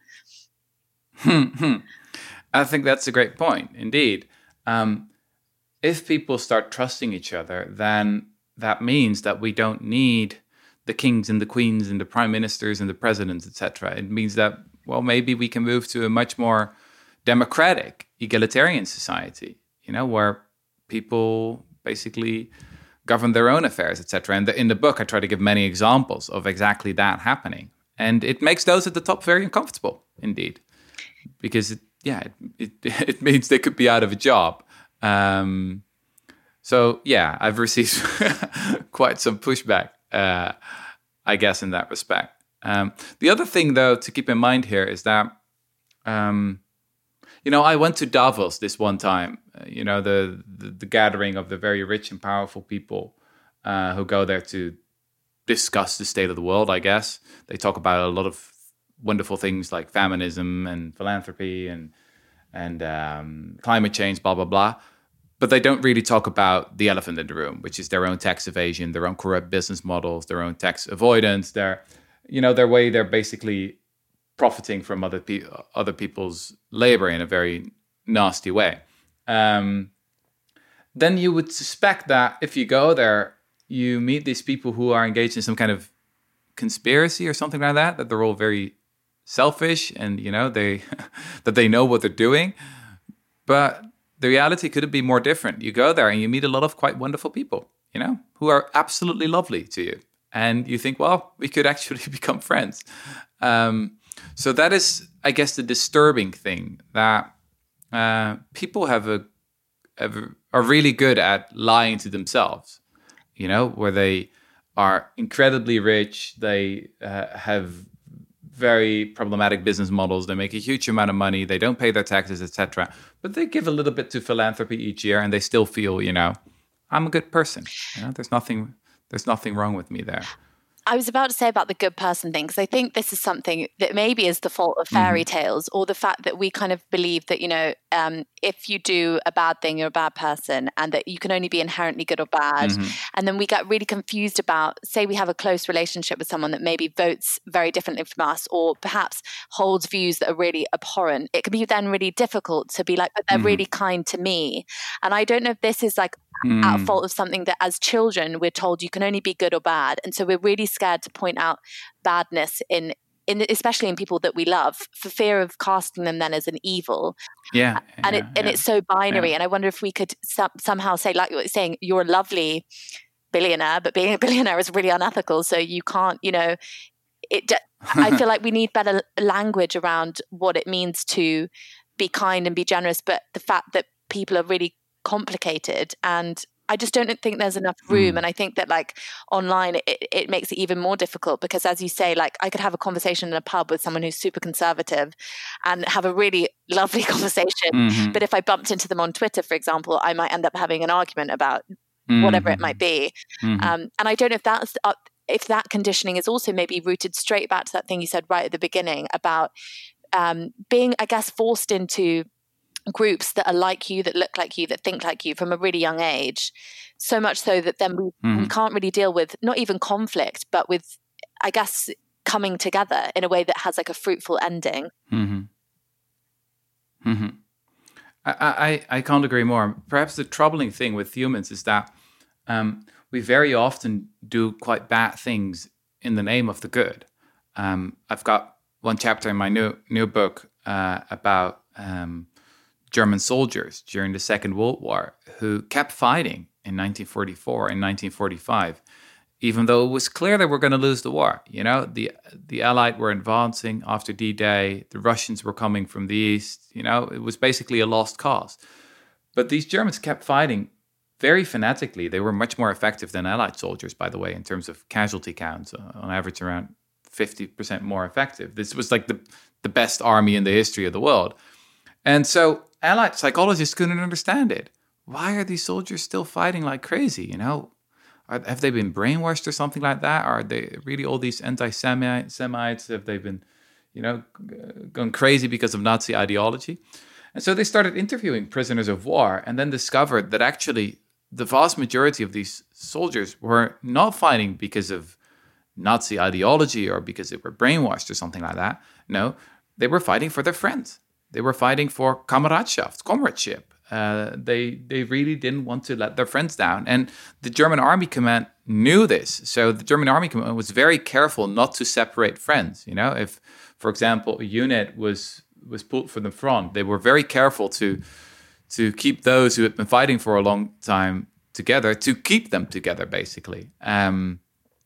I think that's a great point, indeed. Um, If people start trusting each other, then that means that we don't need the kings and the queens and the prime ministers and the presidents, et cetera. It means that, well, maybe we can move to a much more democratic, egalitarian society, you know, where people basically govern their own affairs, et cetera. And in the book, I try to give many examples of exactly that happening. And it makes those at the top very uncomfortable, indeed, because, it, yeah, it, it, it means they could be out of a job. Um, so yeah, I've received quite some pushback, uh, I guess, in that respect. Um, the other thing, though, to keep in mind here is that, um, you know, I went to Davos this one time, uh, you know, the, the the gathering of the very rich and powerful people uh, who go there to discuss the state of the world, I guess. They talk about a lot of wonderful things like feminism and philanthropy and and um, climate change, blah, blah, blah. But they don't really talk about the elephant in the room, which is their own tax evasion, their own corrupt business models, their own tax avoidance, their, you know, their way they're basically profiting from other pe- other people's labor in a very nasty way. Um, then you would suspect that if you go there, you meet these people who are engaged in some kind of conspiracy or something like that, that they're all very selfish and, you know, they that they know what they're doing. But the reality could be more different. You go there and you meet a lot of quite wonderful people, you know, who are absolutely lovely to you. And you think, well, we could actually become friends. Um, so that is, I guess, the disturbing thing, that uh, people have a, have a are really good at lying to themselves, you know, where they are incredibly rich, they uh, have very problematic business models, they make a huge amount of money, they don't pay their taxes, et cetera. But they give a little bit to philanthropy each year, and they still feel, you know, I'm a good person. You know, there's nothing, there's nothing wrong with me there. I was about to say about the good person thing, because I think this is something that maybe is the fault of fairy mm-hmm. tales, or the fact that we kind of believe that, you know, um, if you do a bad thing, you're a bad person, and that you can only be inherently good or bad. Mm-hmm. And then we get really confused about, say we have a close relationship with someone that maybe votes very differently from us, or perhaps holds views that are really abhorrent. It can be then really difficult to be like, but they're mm-hmm. really kind to me. And I don't know if this is like mm. out of fault of something that as children we're told you can only be good or bad, and so we're really scared to point out badness in in especially in people that we love, for fear of casting them then as an evil. Yeah, and yeah, it and yeah. it's so binary. Yeah. And I wonder if we could some, somehow say, like you were saying, you're a lovely billionaire, but being a billionaire is really unethical, so you can't, you know, it. I feel like we need better language around what it means to be kind and be generous, but the fact that people are really complicated, and I just don't think there's enough room. Mm. And I think that like online, it, it makes it even more difficult, because as you say, like I could have a conversation in a pub with someone who's super conservative and have a really lovely conversation. Mm-hmm. But if I bumped into them on Twitter, for example, I might end up having an argument about mm-hmm. whatever it might be. Mm-hmm. Um, and I don't know if that's, uh, if that conditioning is also maybe rooted straight back to that thing you said right at the beginning about um, being, I guess, forced into groups that are like you, that look like you, that think like you from a really young age, so much so that then we, mm-hmm. we can't really deal with not even conflict, but with, I guess, coming together in a way that has like a fruitful ending. Mm-hmm. Mm-hmm. I, I, I can't agree more. Perhaps the troubling thing with humans is that um, we very often do quite bad things in the name of the good. Um, I've got one chapter in my new new book uh, about um, German soldiers during the Second World War who kept fighting in nineteen forty-four and nineteen forty-five, even though it was clear that we're going to lose the war. You know, the the Allied were advancing after D-Day. The Russians were coming from the east. You know, it was basically a lost cause. But these Germans kept fighting very fanatically. They were much more effective than Allied soldiers, by the way, in terms of casualty counts, on average around fifty percent more effective. This was like the, the best army in the history of the world. And so Allied psychologists couldn't understand it. Why are these soldiers still fighting like crazy? You know, are, have they been brainwashed or something like that? Are they really all these anti-Semites? Have they been, you know, gone crazy because of Nazi ideology? And so they started interviewing prisoners of war, and then discovered that actually the vast majority of these soldiers were not fighting because of Nazi ideology or because they were brainwashed or something like that. No, they were fighting for their friends. They were fighting for Kameradschaft, comradeship. Uh, they they really didn't want to let their friends down. And the German Army Command knew this. So the German Army Command was very careful not to separate friends. You know, if, for example, a unit was was pulled from the front, they were very careful to to keep those who had been fighting for a long time together, to keep them together, basically. Um,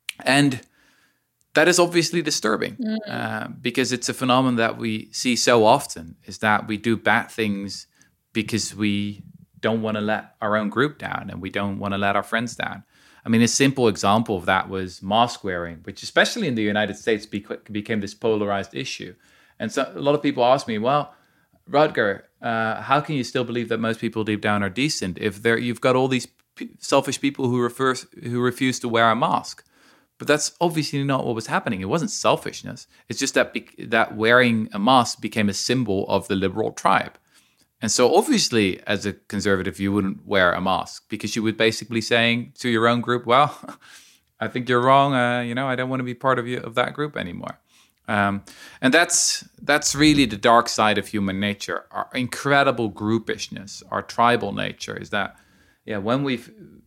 and that is obviously disturbing mm. uh, because it's a phenomenon that we see so often, is that we do bad things because we don't want to let our own group down and we don't want to let our friends down. I mean, a simple example of that was mask wearing, which especially in the United States bec- became this polarized issue. And so a lot of people ask me, well, Rutger, uh, how can you still believe that most people deep down are decent if there you've got all these p- selfish people who refers, who refuse to wear a mask? But that's obviously not what was happening. It wasn't selfishness. It's just that be- that wearing a mask became a symbol of the liberal tribe. And so obviously, as a conservative, you wouldn't wear a mask because you would basically saying to your own group, well, I think you're wrong. Uh, you know, I don't want to be part of you of that group anymore. Um, and that's that's really the dark side of human nature. Our incredible groupishness, our tribal nature is that, yeah, when we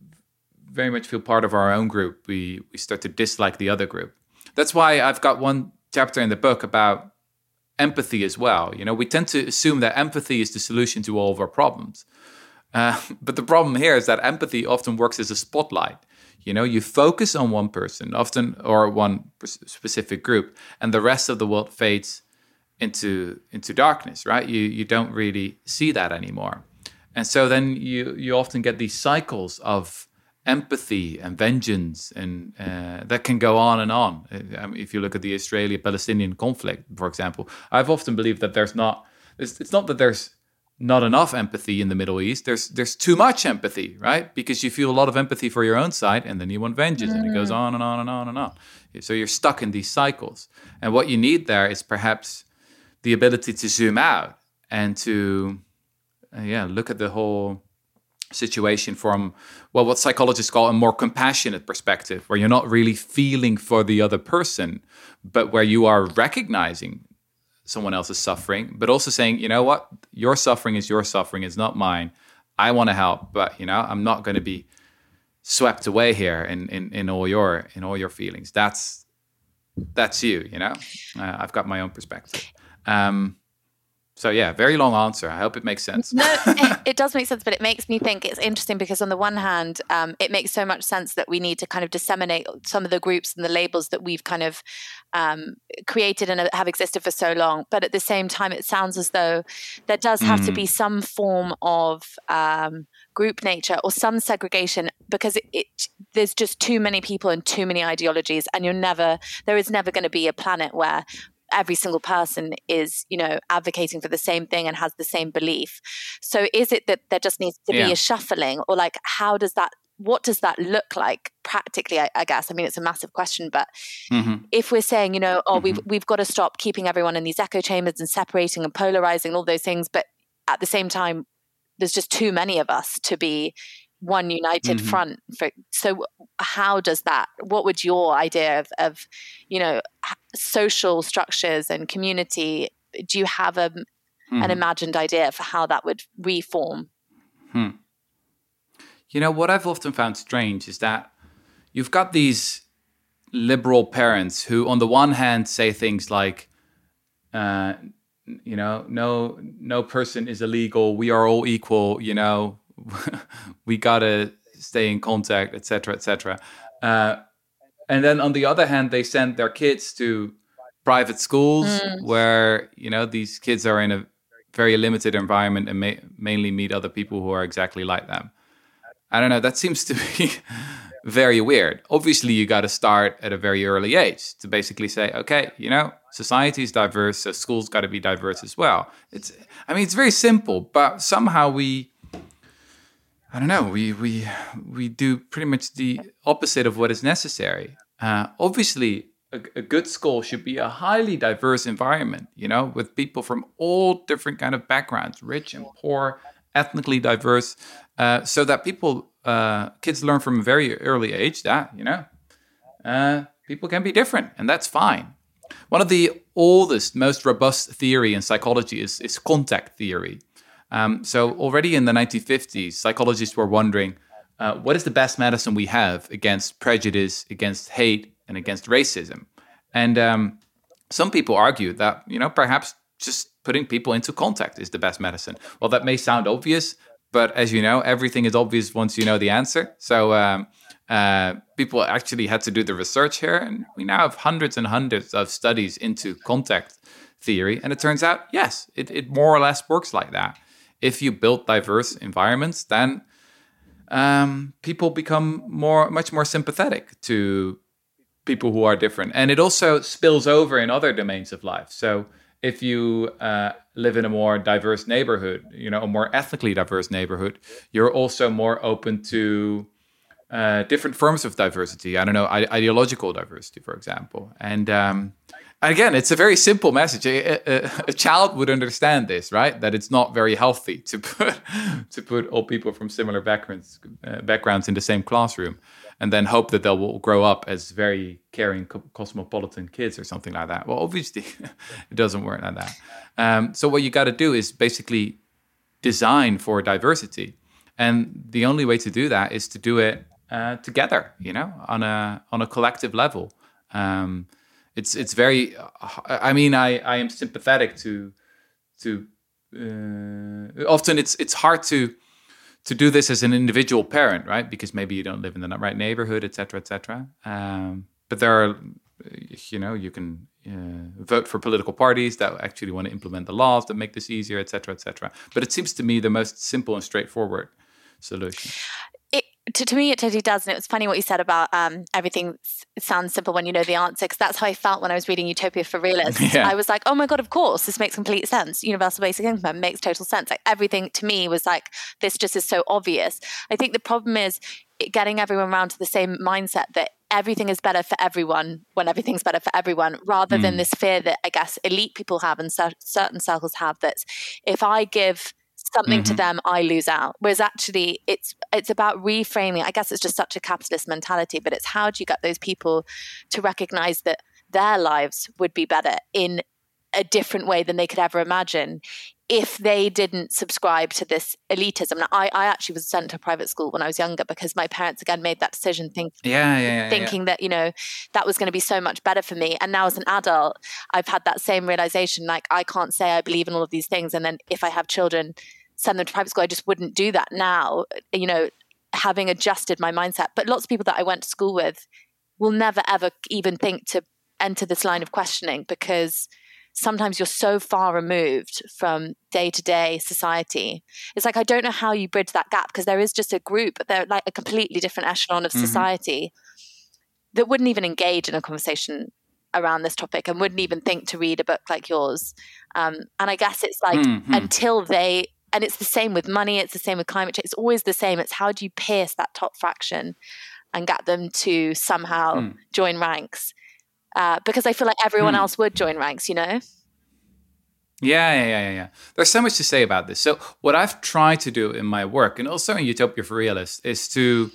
very much feel part of our own group, we, we start to dislike the other group. That's why I've got one chapter in the book about empathy as well. You know, we tend to assume that empathy is the solution to all of our problems. Uh, but the problem here is that empathy often works as a spotlight. You know, you focus on one person, often, or one specific group, and the rest of the world fades into into darkness, right? You you don't really see that anymore. And so then you, you often get these cycles of empathy and vengeance, and uh, that can go on and on. If you look at the Israeli-Palestinian conflict, for example, I've often believed that there's not, it's, it's not that there's not enough empathy in the Middle East. There's there's too much empathy, right? Because you feel a lot of empathy for your own side, and then you want vengeance, mm. and it goes on and on and on and on. So you're stuck in these cycles. And what you need there is perhaps the ability to zoom out and to, uh, yeah, look at the whole situation from, well, what psychologists call a more compassionate perspective, where you're not really feeling for the other person, but where you are recognizing someone else's suffering, but also saying, you know what, your suffering is your suffering, it's not mine. I want to help, but you know, I'm not going to be swept away here in, in, in all your in all your feelings. That's that's you, you know. Uh, I've got my own perspective. Um, So yeah, very long answer. I hope it makes sense. No, it, it does make sense, but it makes me think it's interesting because on the one hand, um, it makes so much sense that we need to kind of disseminate some of the groups and the labels that we've kind of um, created and have existed for so long. But at the same time, it sounds as though there does have mm. to be some form of um, group nature or some segregation, because it, it there's just too many people and too many ideologies, and you're never there is never going to be a planet where every single person is, you know, advocating for the same thing and has the same belief. So is it that there just needs to yeah. be a shuffling, or like, how does that, what does that look like practically? I, I guess, I mean, it's a massive question, but mm-hmm. if we're saying, you know, oh, mm-hmm. we've, we've got to stop keeping everyone in these echo chambers and separating and polarizing, all those things. But at the same time, there's just too many of us to be one united mm-hmm. front. For, so how does that, what would your idea of, of, you know, social structures and community, do you have a, mm-hmm. an imagined idea for how that would reform? Hmm. You know, what I've often found strange is that you've got these liberal parents who on the one hand say things like, uh, you know, no, no person is illegal. We are all equal, you know, we gotta stay in contact, et cetera, et cetera. Uh, and then on the other hand, they send their kids to private schools mm. where, you know, these kids are in a very limited environment and ma- mainly meet other people who are exactly like them. I don't know, that seems to be very weird. Obviously, you got to start at a very early age to basically say, okay, you know, society is diverse, so schools got to be diverse as well. It's, I mean, it's very simple, but somehow we, I don't know, we we we do pretty much the opposite of what is necessary. Uh, obviously, a, a good school should be a highly diverse environment, you know, with people from all different kind of backgrounds, rich and poor, ethnically diverse, uh, so that people, uh, kids learn from a very early age that, you know, uh, people can be different, and that's fine. One of the oldest, most robust theory in psychology is, is contact theory. Um, so already in the nineteen fifties, psychologists were wondering, uh, what is the best medicine we have against prejudice, against hate, and against racism? And um, some people argue that, you know, perhaps just putting people into contact is the best medicine. Well, that may sound obvious, but as you know, everything is obvious once you know the answer. So um, uh, people actually had to do the research here, and we now have hundreds and hundreds of studies into contact theory. And it turns out, yes, it, it more or less works like that. If you build diverse environments, then um, people become more, much more sympathetic to people who are different. And it also spills over in other domains of life. So if you uh, live in a more diverse neighborhood, you know, a more ethnically diverse neighborhood, you're also more open to uh, different forms of diversity. I don't know, I- ideological diversity, for example. And um, again, it's a very simple message. A, a, a child would understand this, right? That it's not very healthy to put to put all people from similar backgrounds uh, backgrounds in the same classroom, and then hope that they will grow up as very caring, co- cosmopolitan kids or something like that. Well, obviously, it doesn't work like that. Um, so what you got to do is basically design for diversity, and the only way to do that is to do it uh, together, you know, on a on a collective level. Um, It's it's very. I mean, I, I am sympathetic to to. Uh, often it's it's hard to to do this as an individual parent, right? Because maybe you don't live in the right neighborhood, et cetera, et cetera. Um, but there are, you know, you can uh, vote for political parties that actually want to implement the laws that make this easier, et cetera, et cetera. But it seems to me the most simple and straightforward solution. It To, to me, it totally does. And it was funny what you said about um, everything s- sounds simple when you know the answer, because that's how I felt when I was reading Utopia for Realists. Yeah. I was like, oh my God, of course, this makes complete sense. Universal basic income makes total sense. Like everything to me was like, this just is so obvious. I think the problem is getting everyone around to the same mindset that everything is better for everyone when everything's better for everyone, rather mm. than this fear that I guess elite people have and cer- certain circles have, that if I give something mm-hmm. to them, I lose out. Whereas actually it's it's about reframing. I guess it's just such a capitalist mentality, but it's how do you get those people to recognize that their lives would be better in a different way than they could ever imagine if they didn't subscribe to this elitism. Now, I, I actually was sent to private school when I was younger because my parents, again, made that decision think, yeah, yeah, yeah, thinking yeah. that, you know, that was going to be so much better for me. And now as an adult, I've had that same realization, like I can't say I believe in all of these things. And then if I have children, send them to private school, I just wouldn't do that now, you know, having adjusted my mindset. But lots of people that I went to school with will never, ever even think to enter this line of questioning, because sometimes you're so far removed from day-to-day society. It's like, I don't know how you bridge that gap, because there is just a group, they're like a completely different echelon of mm-hmm. society that wouldn't even engage in a conversation around this topic and wouldn't even think to read a book like yours. Um, and I guess it's like mm-hmm. until they, and it's the same with money, it's the same with climate change, it's always the same. It's how do you pierce that top fraction and get them to somehow mm. join ranks? Uh, because I feel like everyone hmm. else would join ranks, you know? Yeah, yeah, yeah, yeah. There's so much to say about this. So what I've tried to do in my work, and also in Utopia for Realists, is to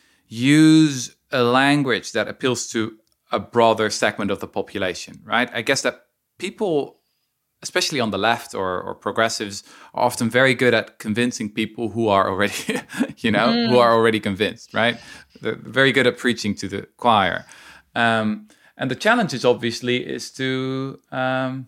use a language that appeals to a broader segment of the population, right? I guess that people, especially on the left or, or progressives, are often very good at convincing people who are already, you know, mm. who are already convinced, right? They're very good at preaching to the choir. Um, And the challenge is obviously is to, um,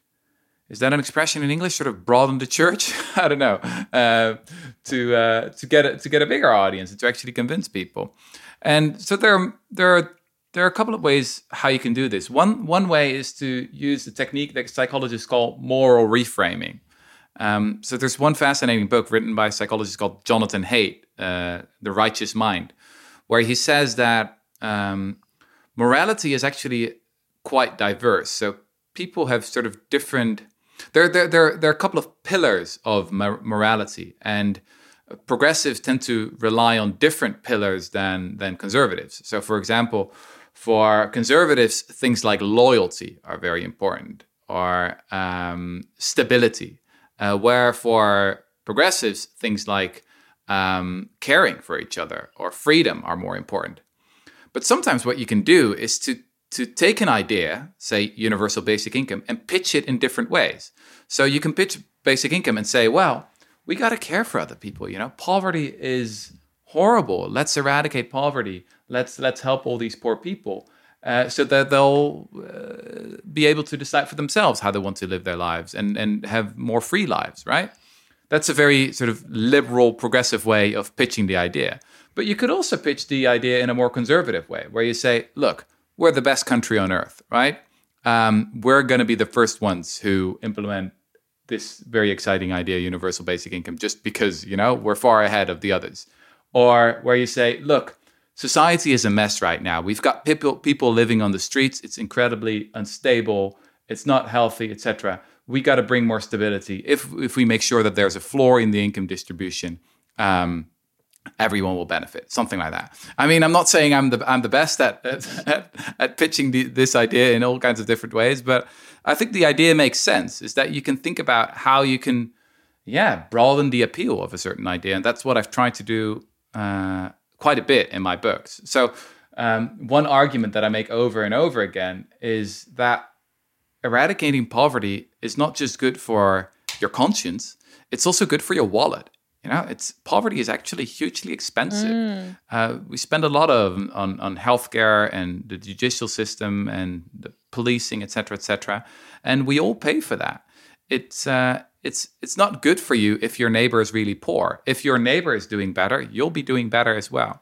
is that an expression in English? Sort of broaden the church? I don't know. Uh, to uh, to get a, to get a bigger audience and to actually convince people. And so there are, there are there are a couple of ways how you can do this. One one way is to use the technique that psychologists call moral reframing. Um, so there's one fascinating book written by a psychologist called Jonathan Haidt, uh, The Righteous Mind, where he says that Um, morality is actually quite diverse. So people have sort of different, there, there, there, there are a couple of pillars of morality, and progressives tend to rely on different pillars than, than conservatives. So for example, for conservatives, things like loyalty are very important, or um, stability, uh, where for progressives, things like um, caring for each other or freedom are more important. But sometimes what you can do is to, to take an idea, say universal basic income, and pitch it in different ways. So you can pitch basic income and say, well, we got to care for other people. You know, poverty is horrible. Let's eradicate poverty. Let's let's help all these poor people uh, so that they'll uh, be able to decide for themselves how they want to live their lives and, and have more free lives, right? That's a very sort of liberal, progressive way of pitching the idea. But you could also pitch the idea in a more conservative way, where you say, look, we're the best country on earth, right? Um, we're going to be the first ones who implement this very exciting idea, universal basic income, just because, you know, we're far ahead of the others. Or where you say, look, society is a mess right now. We've got people, people living on the streets. It's incredibly unstable. It's not healthy, et cetera. We got to bring more stability. If if we make sure that there's a floor in the income distribution, um, everyone will benefit. Something like that. I mean, I'm not saying I'm the I'm the best at at, at pitching the, this idea in all kinds of different ways, but I think the idea makes sense. Is that you can think about how you can, yeah, broaden the appeal of a certain idea, and that's what I've tried to do uh, quite a bit in my books. So um, one argument that I make over and over again is that eradicating poverty is not just good for your conscience; it's also good for your wallet. You know, it's poverty is actually hugely expensive. Mm. Uh, we spend a lot of on on healthcare and the judicial system and the policing, et cetera, et cetera, and we all pay for that. It's uh, it's it's not good for you if your neighbor is really poor. If your neighbor is doing better, you'll be doing better as well.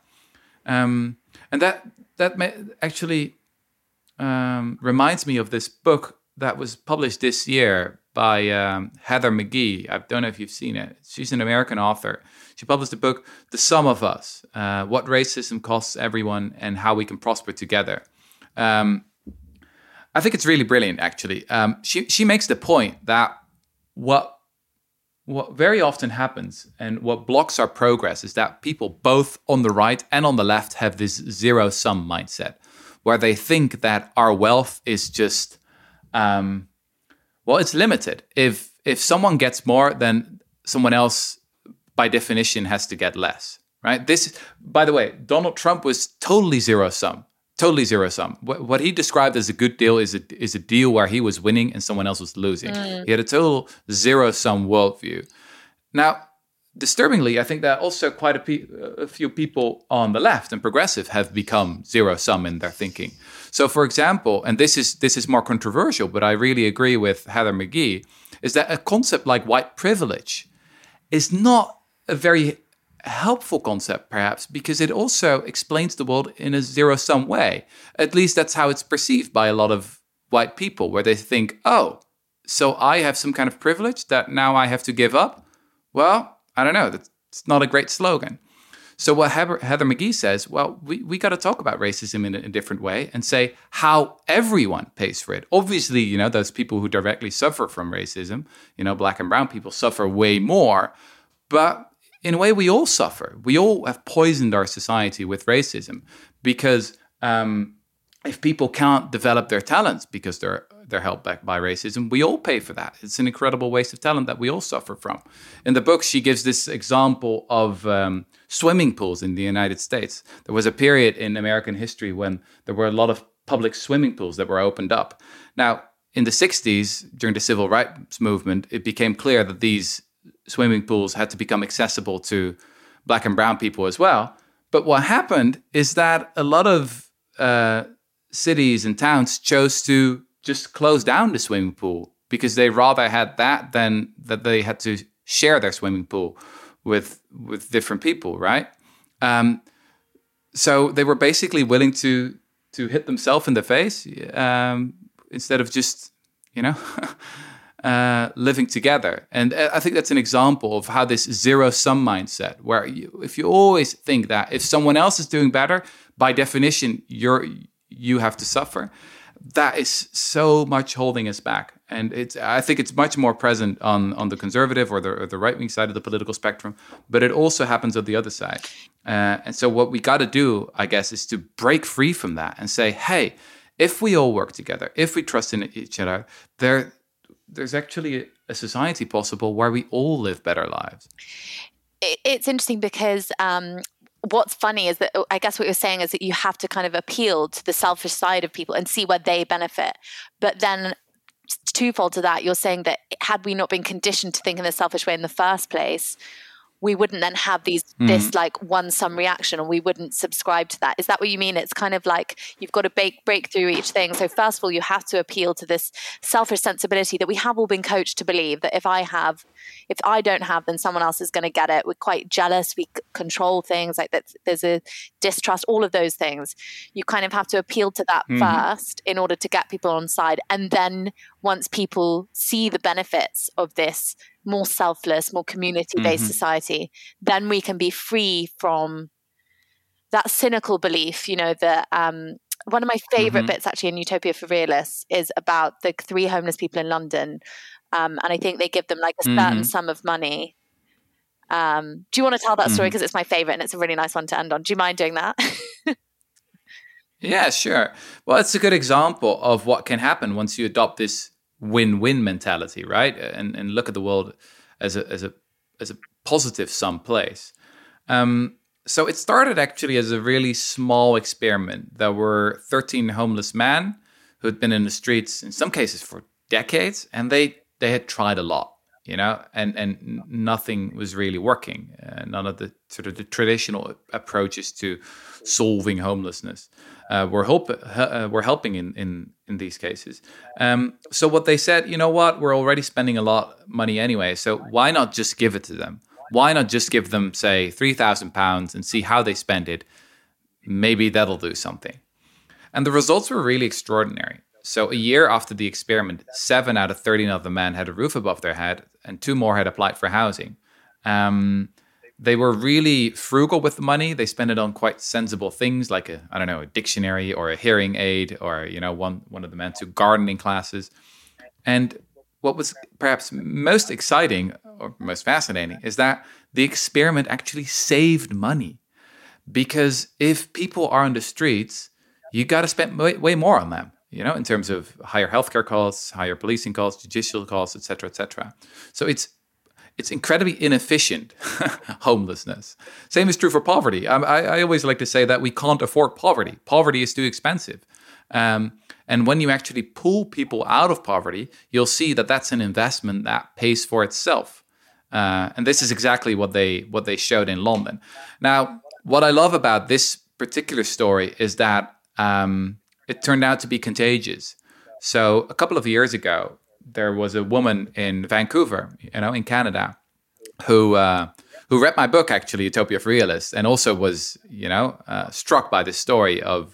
Um, and that that actually um, reminds me of this book that was published this year by um, Heather McGhee. I don't know if you've seen it. She's an American author. She published a book, The Sum of Us, uh, What Racism Costs Everyone and How We Can Prosper Together. Um, I think it's really brilliant, actually. Um, she, she makes the point that what What very often happens and what blocks our progress is that people both on the right and on the left have this zero-sum mindset where they think that our wealth is just, um, well, it's limited. If if someone gets more, then someone else, by definition, has to get less, right? This, by the way, Donald Trump was totally zero-sum. Totally zero sum. What, what he described as a good deal is a, is a deal where he was winning and someone else was losing. Mm. He had a total zero sum worldview. Now, disturbingly, I think that also quite a, pe- a few people on the left and progressive have become zero sum in their thinking. So, for example, and this is this is more controversial, but I really agree with Heather McGhee, is that a concept like white privilege is not a very helpful concept, perhaps, because it also explains the world in a zero-sum way. At least that's how it's perceived by a lot of white people, where they think, oh, so I have some kind of privilege that now I have to give up? Well, I don't know. That's not a great slogan. So what Heather, Heather McGhee says, well, we, we got to talk about racism in a, a different way and say how everyone pays for it. Obviously, you know, those people who directly suffer from racism, you know, black and brown people suffer way more, but in a way, we all suffer. We all have poisoned our society with racism because um, if people can't develop their talents because they're they're held back by racism, we all pay for that. It's an incredible waste of talent that we all suffer from. In the book, she gives this example of um, swimming pools in the United States. There was a period in American history when there were a lot of public swimming pools that were opened up. Now, in the sixties, during the civil rights movement, it became clear that these swimming pools had to become accessible to black and brown people as well. But what happened is that a lot of uh, cities and towns chose to just close down the swimming pool because they rather had that than that they had to share their swimming pool with with different people, right? Um, so they were basically willing to to hit themselves in the face um, instead of just, you know, uh, living together. And I think that's an example of how this zero-sum mindset, where you, if you always think that if someone else is doing better, by definition, you're you have to suffer, that is so much holding us back. And it's I think it's much more present on, on the conservative or the, or the right-wing side of the political spectrum, but it also happens on the other side. Uh, and so what we got to do, I guess, is to break free from that and say, hey, if we all work together, if we trust in each other, there there's actually a society possible where we all live better lives. It's interesting because um, what's funny is that I guess what you're saying is that you have to kind of appeal to the selfish side of people and see where they benefit. But then twofold to that, you're saying that had we not been conditioned to think in a selfish way in the first place, we wouldn't then have these mm. this like one sum reaction, and we wouldn't subscribe to that. Is that what you mean? It's kind of like you've got to break, break through each thing. So first of all, you have to appeal to this selfish sensibility that we have all been coached to believe that if I have, if I don't have, then someone else is going to get it. We're quite jealous. We c- control things like that. There's a distrust, all of those things. You kind of have to appeal to that mm. first in order to get people on side. And then once people see the benefits of this more selfless, more community-based mm-hmm. society, then we can be free from that cynical belief, you know, that um, one of my favorite mm-hmm. bits actually in Utopia for Realists is about the three homeless people in London. Um, and I think they give them like a certain mm-hmm. sum of money. Um, do you want to tell that story? Because mm-hmm. it's my favorite and it's a really nice one to end on. Do you mind doing that? Yeah, sure. Well, it's a good example of what can happen once you adopt this win-win mentality, right? And and look at the world as a as a as a positive sum place. Um, so it started actually as a really small experiment. There were thirteen homeless men who had been in the streets in some cases for decades, and they they had tried a lot, you know, and and nothing was really working. Uh, none of the sort of the traditional approaches to solving homelessness uh, were help uh, were helping in in in these cases. Um, so what they said, you know what, we're already spending a lot of money anyway, so why not just give it to them? Why not just give them, say, three thousand pounds and see how they spend it? Maybe that'll do something. And the results were really extraordinary. So a year after the experiment, seven out of thirteen of the men had a roof above their head, and two more had applied for housing. Um, they were really frugal with the money. They spent it on quite sensible things, like a, I don't know, a dictionary or a hearing aid, or, you know, one one of the men took gardening classes. And what was perhaps most exciting or most fascinating is that the experiment actually saved money. Because if people are on the streets, you got to spend way, way more on them, you know, in terms of higher healthcare costs, higher policing costs, judicial costs, et cetera, et cetera. So it's it's incredibly inefficient, homelessness. Same is true for poverty. I, I always like to say that we can't afford poverty. Poverty is too expensive. Um, and when you actually pull people out of poverty, you'll see that that's an investment that pays for itself. Uh, and this is exactly what they what they showed in London. Now, what I love about this particular story is that um, it turned out to be contagious. So a couple of years ago, there was a woman in Vancouver, you know, in Canada, who uh, who read my book, actually, Utopia for Realists, and also was, you know, uh, struck by the story of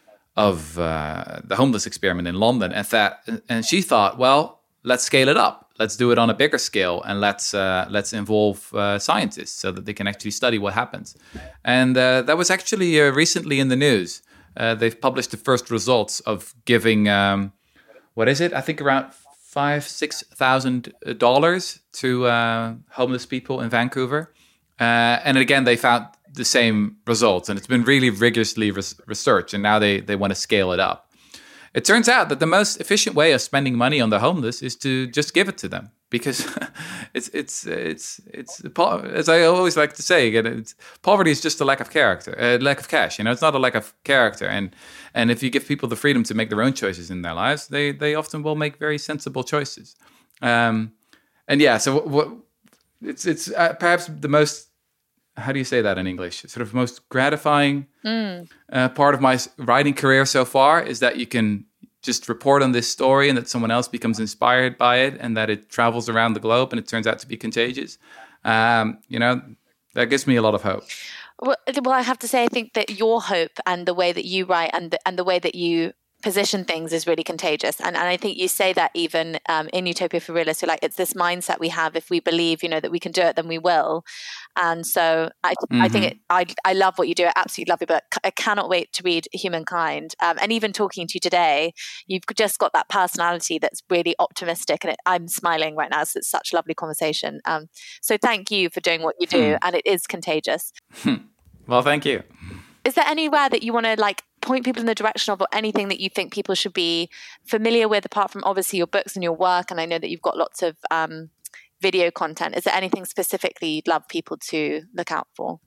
of uh, the homeless experiment in London, and that, and she thought, well, let's scale it up. Let's do it on a bigger scale, and let's uh, let's involve uh, scientists so that they can actually study what happens. And uh, that was actually uh, recently in the news. Uh, they've published the first results of giving um, what is it? I think around five, six thousand dollars to uh, homeless people in Vancouver. Uh, and again, they found the same results, and it's been really rigorously res- researched. And now they they want to scale it up. It turns out that the most efficient way of spending money on the homeless is to just give it to them, because it's it's it's it's as I always like to say, it's, poverty is just a lack of character, a lack of cash. You know, it's not a lack of character. And and if you give people the freedom to make their own choices in their lives, they they often will make very sensible choices. Um, and yeah, so what, what it's it's uh, perhaps the most, how do you say that in English? Sort of most gratifying mm. uh, part of my writing career so far is that you can just report on this story and that someone else becomes inspired by it and that it travels around the globe and it turns out to be contagious. Um, you know, that gives me a lot of hope. Well, well, I have to say, I think that your hope and the way that you write and the, and the way that you position things is really contagious. And and I think you say that even um, in Utopia for Realists, so like it's this mindset we have, if we believe, you know, that we can do it, then we will. And so I mm-hmm. I think it, I I love what you do. I absolutely love your book. I cannot wait to read Humankind. Um, and even talking to you today, you've just got that personality that's really optimistic, and it, I'm smiling right now. So it's such a lovely conversation. Um, so thank you for doing what you do, hmm. and it is contagious. Well, thank you. Is there anywhere that you want to like point people in the direction of, or anything that you think people should be familiar with, apart from obviously your books and your work? And I know that you've got lots of um, video content. Is there anything specifically you'd love people to look out for?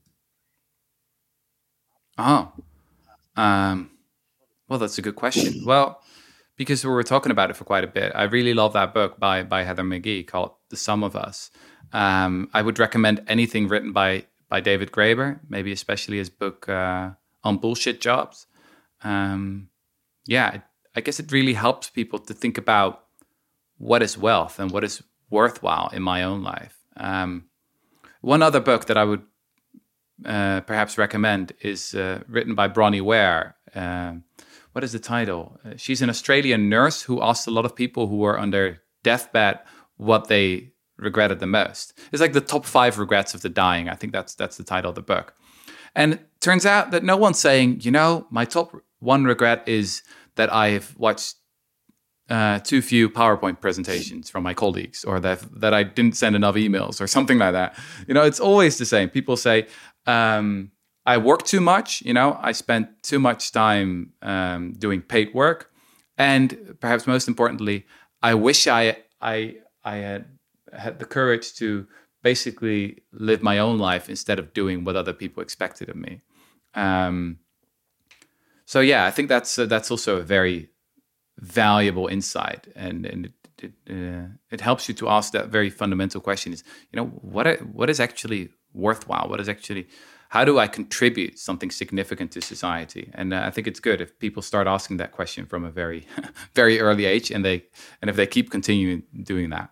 Oh, um, well, that's a good question. Well, because we were talking about it for quite a bit, I really love that book by by Heather McGhee called The Sum of Us. Um, I would recommend anything written by by David Graeber, maybe especially his book uh, on bullshit jobs. Um, yeah, it, I guess it really helps people to think about what is wealth and what is worthwhile in my own life. Um, one other book that I would uh, perhaps recommend is uh, written by Bronnie Ware. Uh, what is the title? Uh, she's an Australian nurse who asked a lot of people who were on their deathbed what they regretted the most. It's like the top five regrets of the dying. I think that's that's the title of the book. And it turns out that no one's saying, you know, my top one regret is that I've watched uh, too few PowerPoint presentations from my colleagues, or that that I didn't send enough emails or something like that. You know, it's always the same. People say, um, I work too much. You know, I spent too much time um, doing paid work. And perhaps most importantly, I wish I I I had had the courage to basically live my own life instead of doing what other people expected of me. Um, so yeah, I think that's uh, that's also a very valuable insight, and and it it, uh, it helps you to ask that very fundamental question: is you know what are, what is actually worthwhile? What is actually, how do I contribute something significant to society? And uh, I think it's good if people start asking that question from a very very early age, and they and if they keep continuing doing that.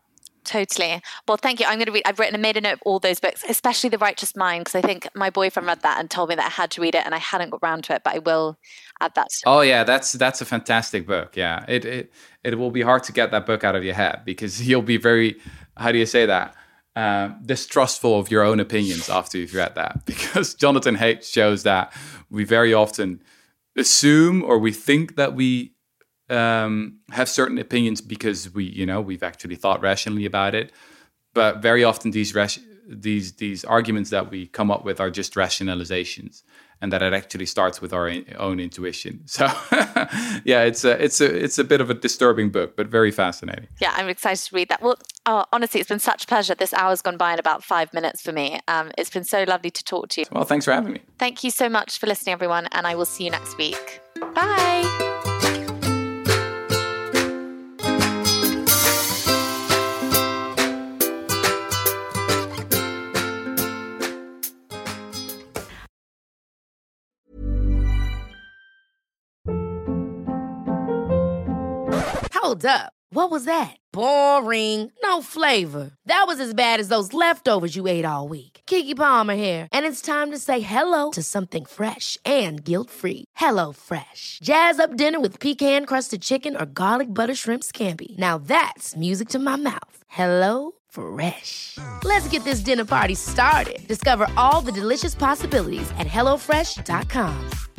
Totally. Well, thank you. I'm going to read, I've written and made a note of all those books, especially The Righteous Mind, because I think my boyfriend read that and told me that I had to read it and I hadn't got round to it, but I will add that. Oh yeah, that's that's a fantastic book. Yeah, it, it, it will be hard to get that book out of your head because you'll be very, how do you say that? Uh, distrustful of your own opinions after you've read that, because Jonathan Haidt shows that we very often assume or we think that we um, have certain opinions because we, you know, we've actually thought rationally about it. But very often these ras- these these arguments that we come up with are just rationalizations, and that it actually starts with our in- own intuition. So, yeah, it's a it's a it's a bit of a disturbing book, but very fascinating. Yeah, I'm excited to read that. Well, oh, honestly, it's been such a pleasure. This hour's gone by in about five minutes for me. Um, it's been so lovely to talk to you. Well, thanks for having me. Thank you so much for listening, everyone, and I will see you next week. Bye. Hold up. What was that? Boring. No flavor. That was as bad as those leftovers you ate all week. Keke Palmer here. And it's time to say hello to something fresh and guilt-free. Hello Fresh. Jazz up dinner with pecan-crusted chicken or garlic butter shrimp scampi. Now that's music to my mouth. Hello Fresh. Let's get this dinner party started. Discover all the delicious possibilities at hello fresh dot com.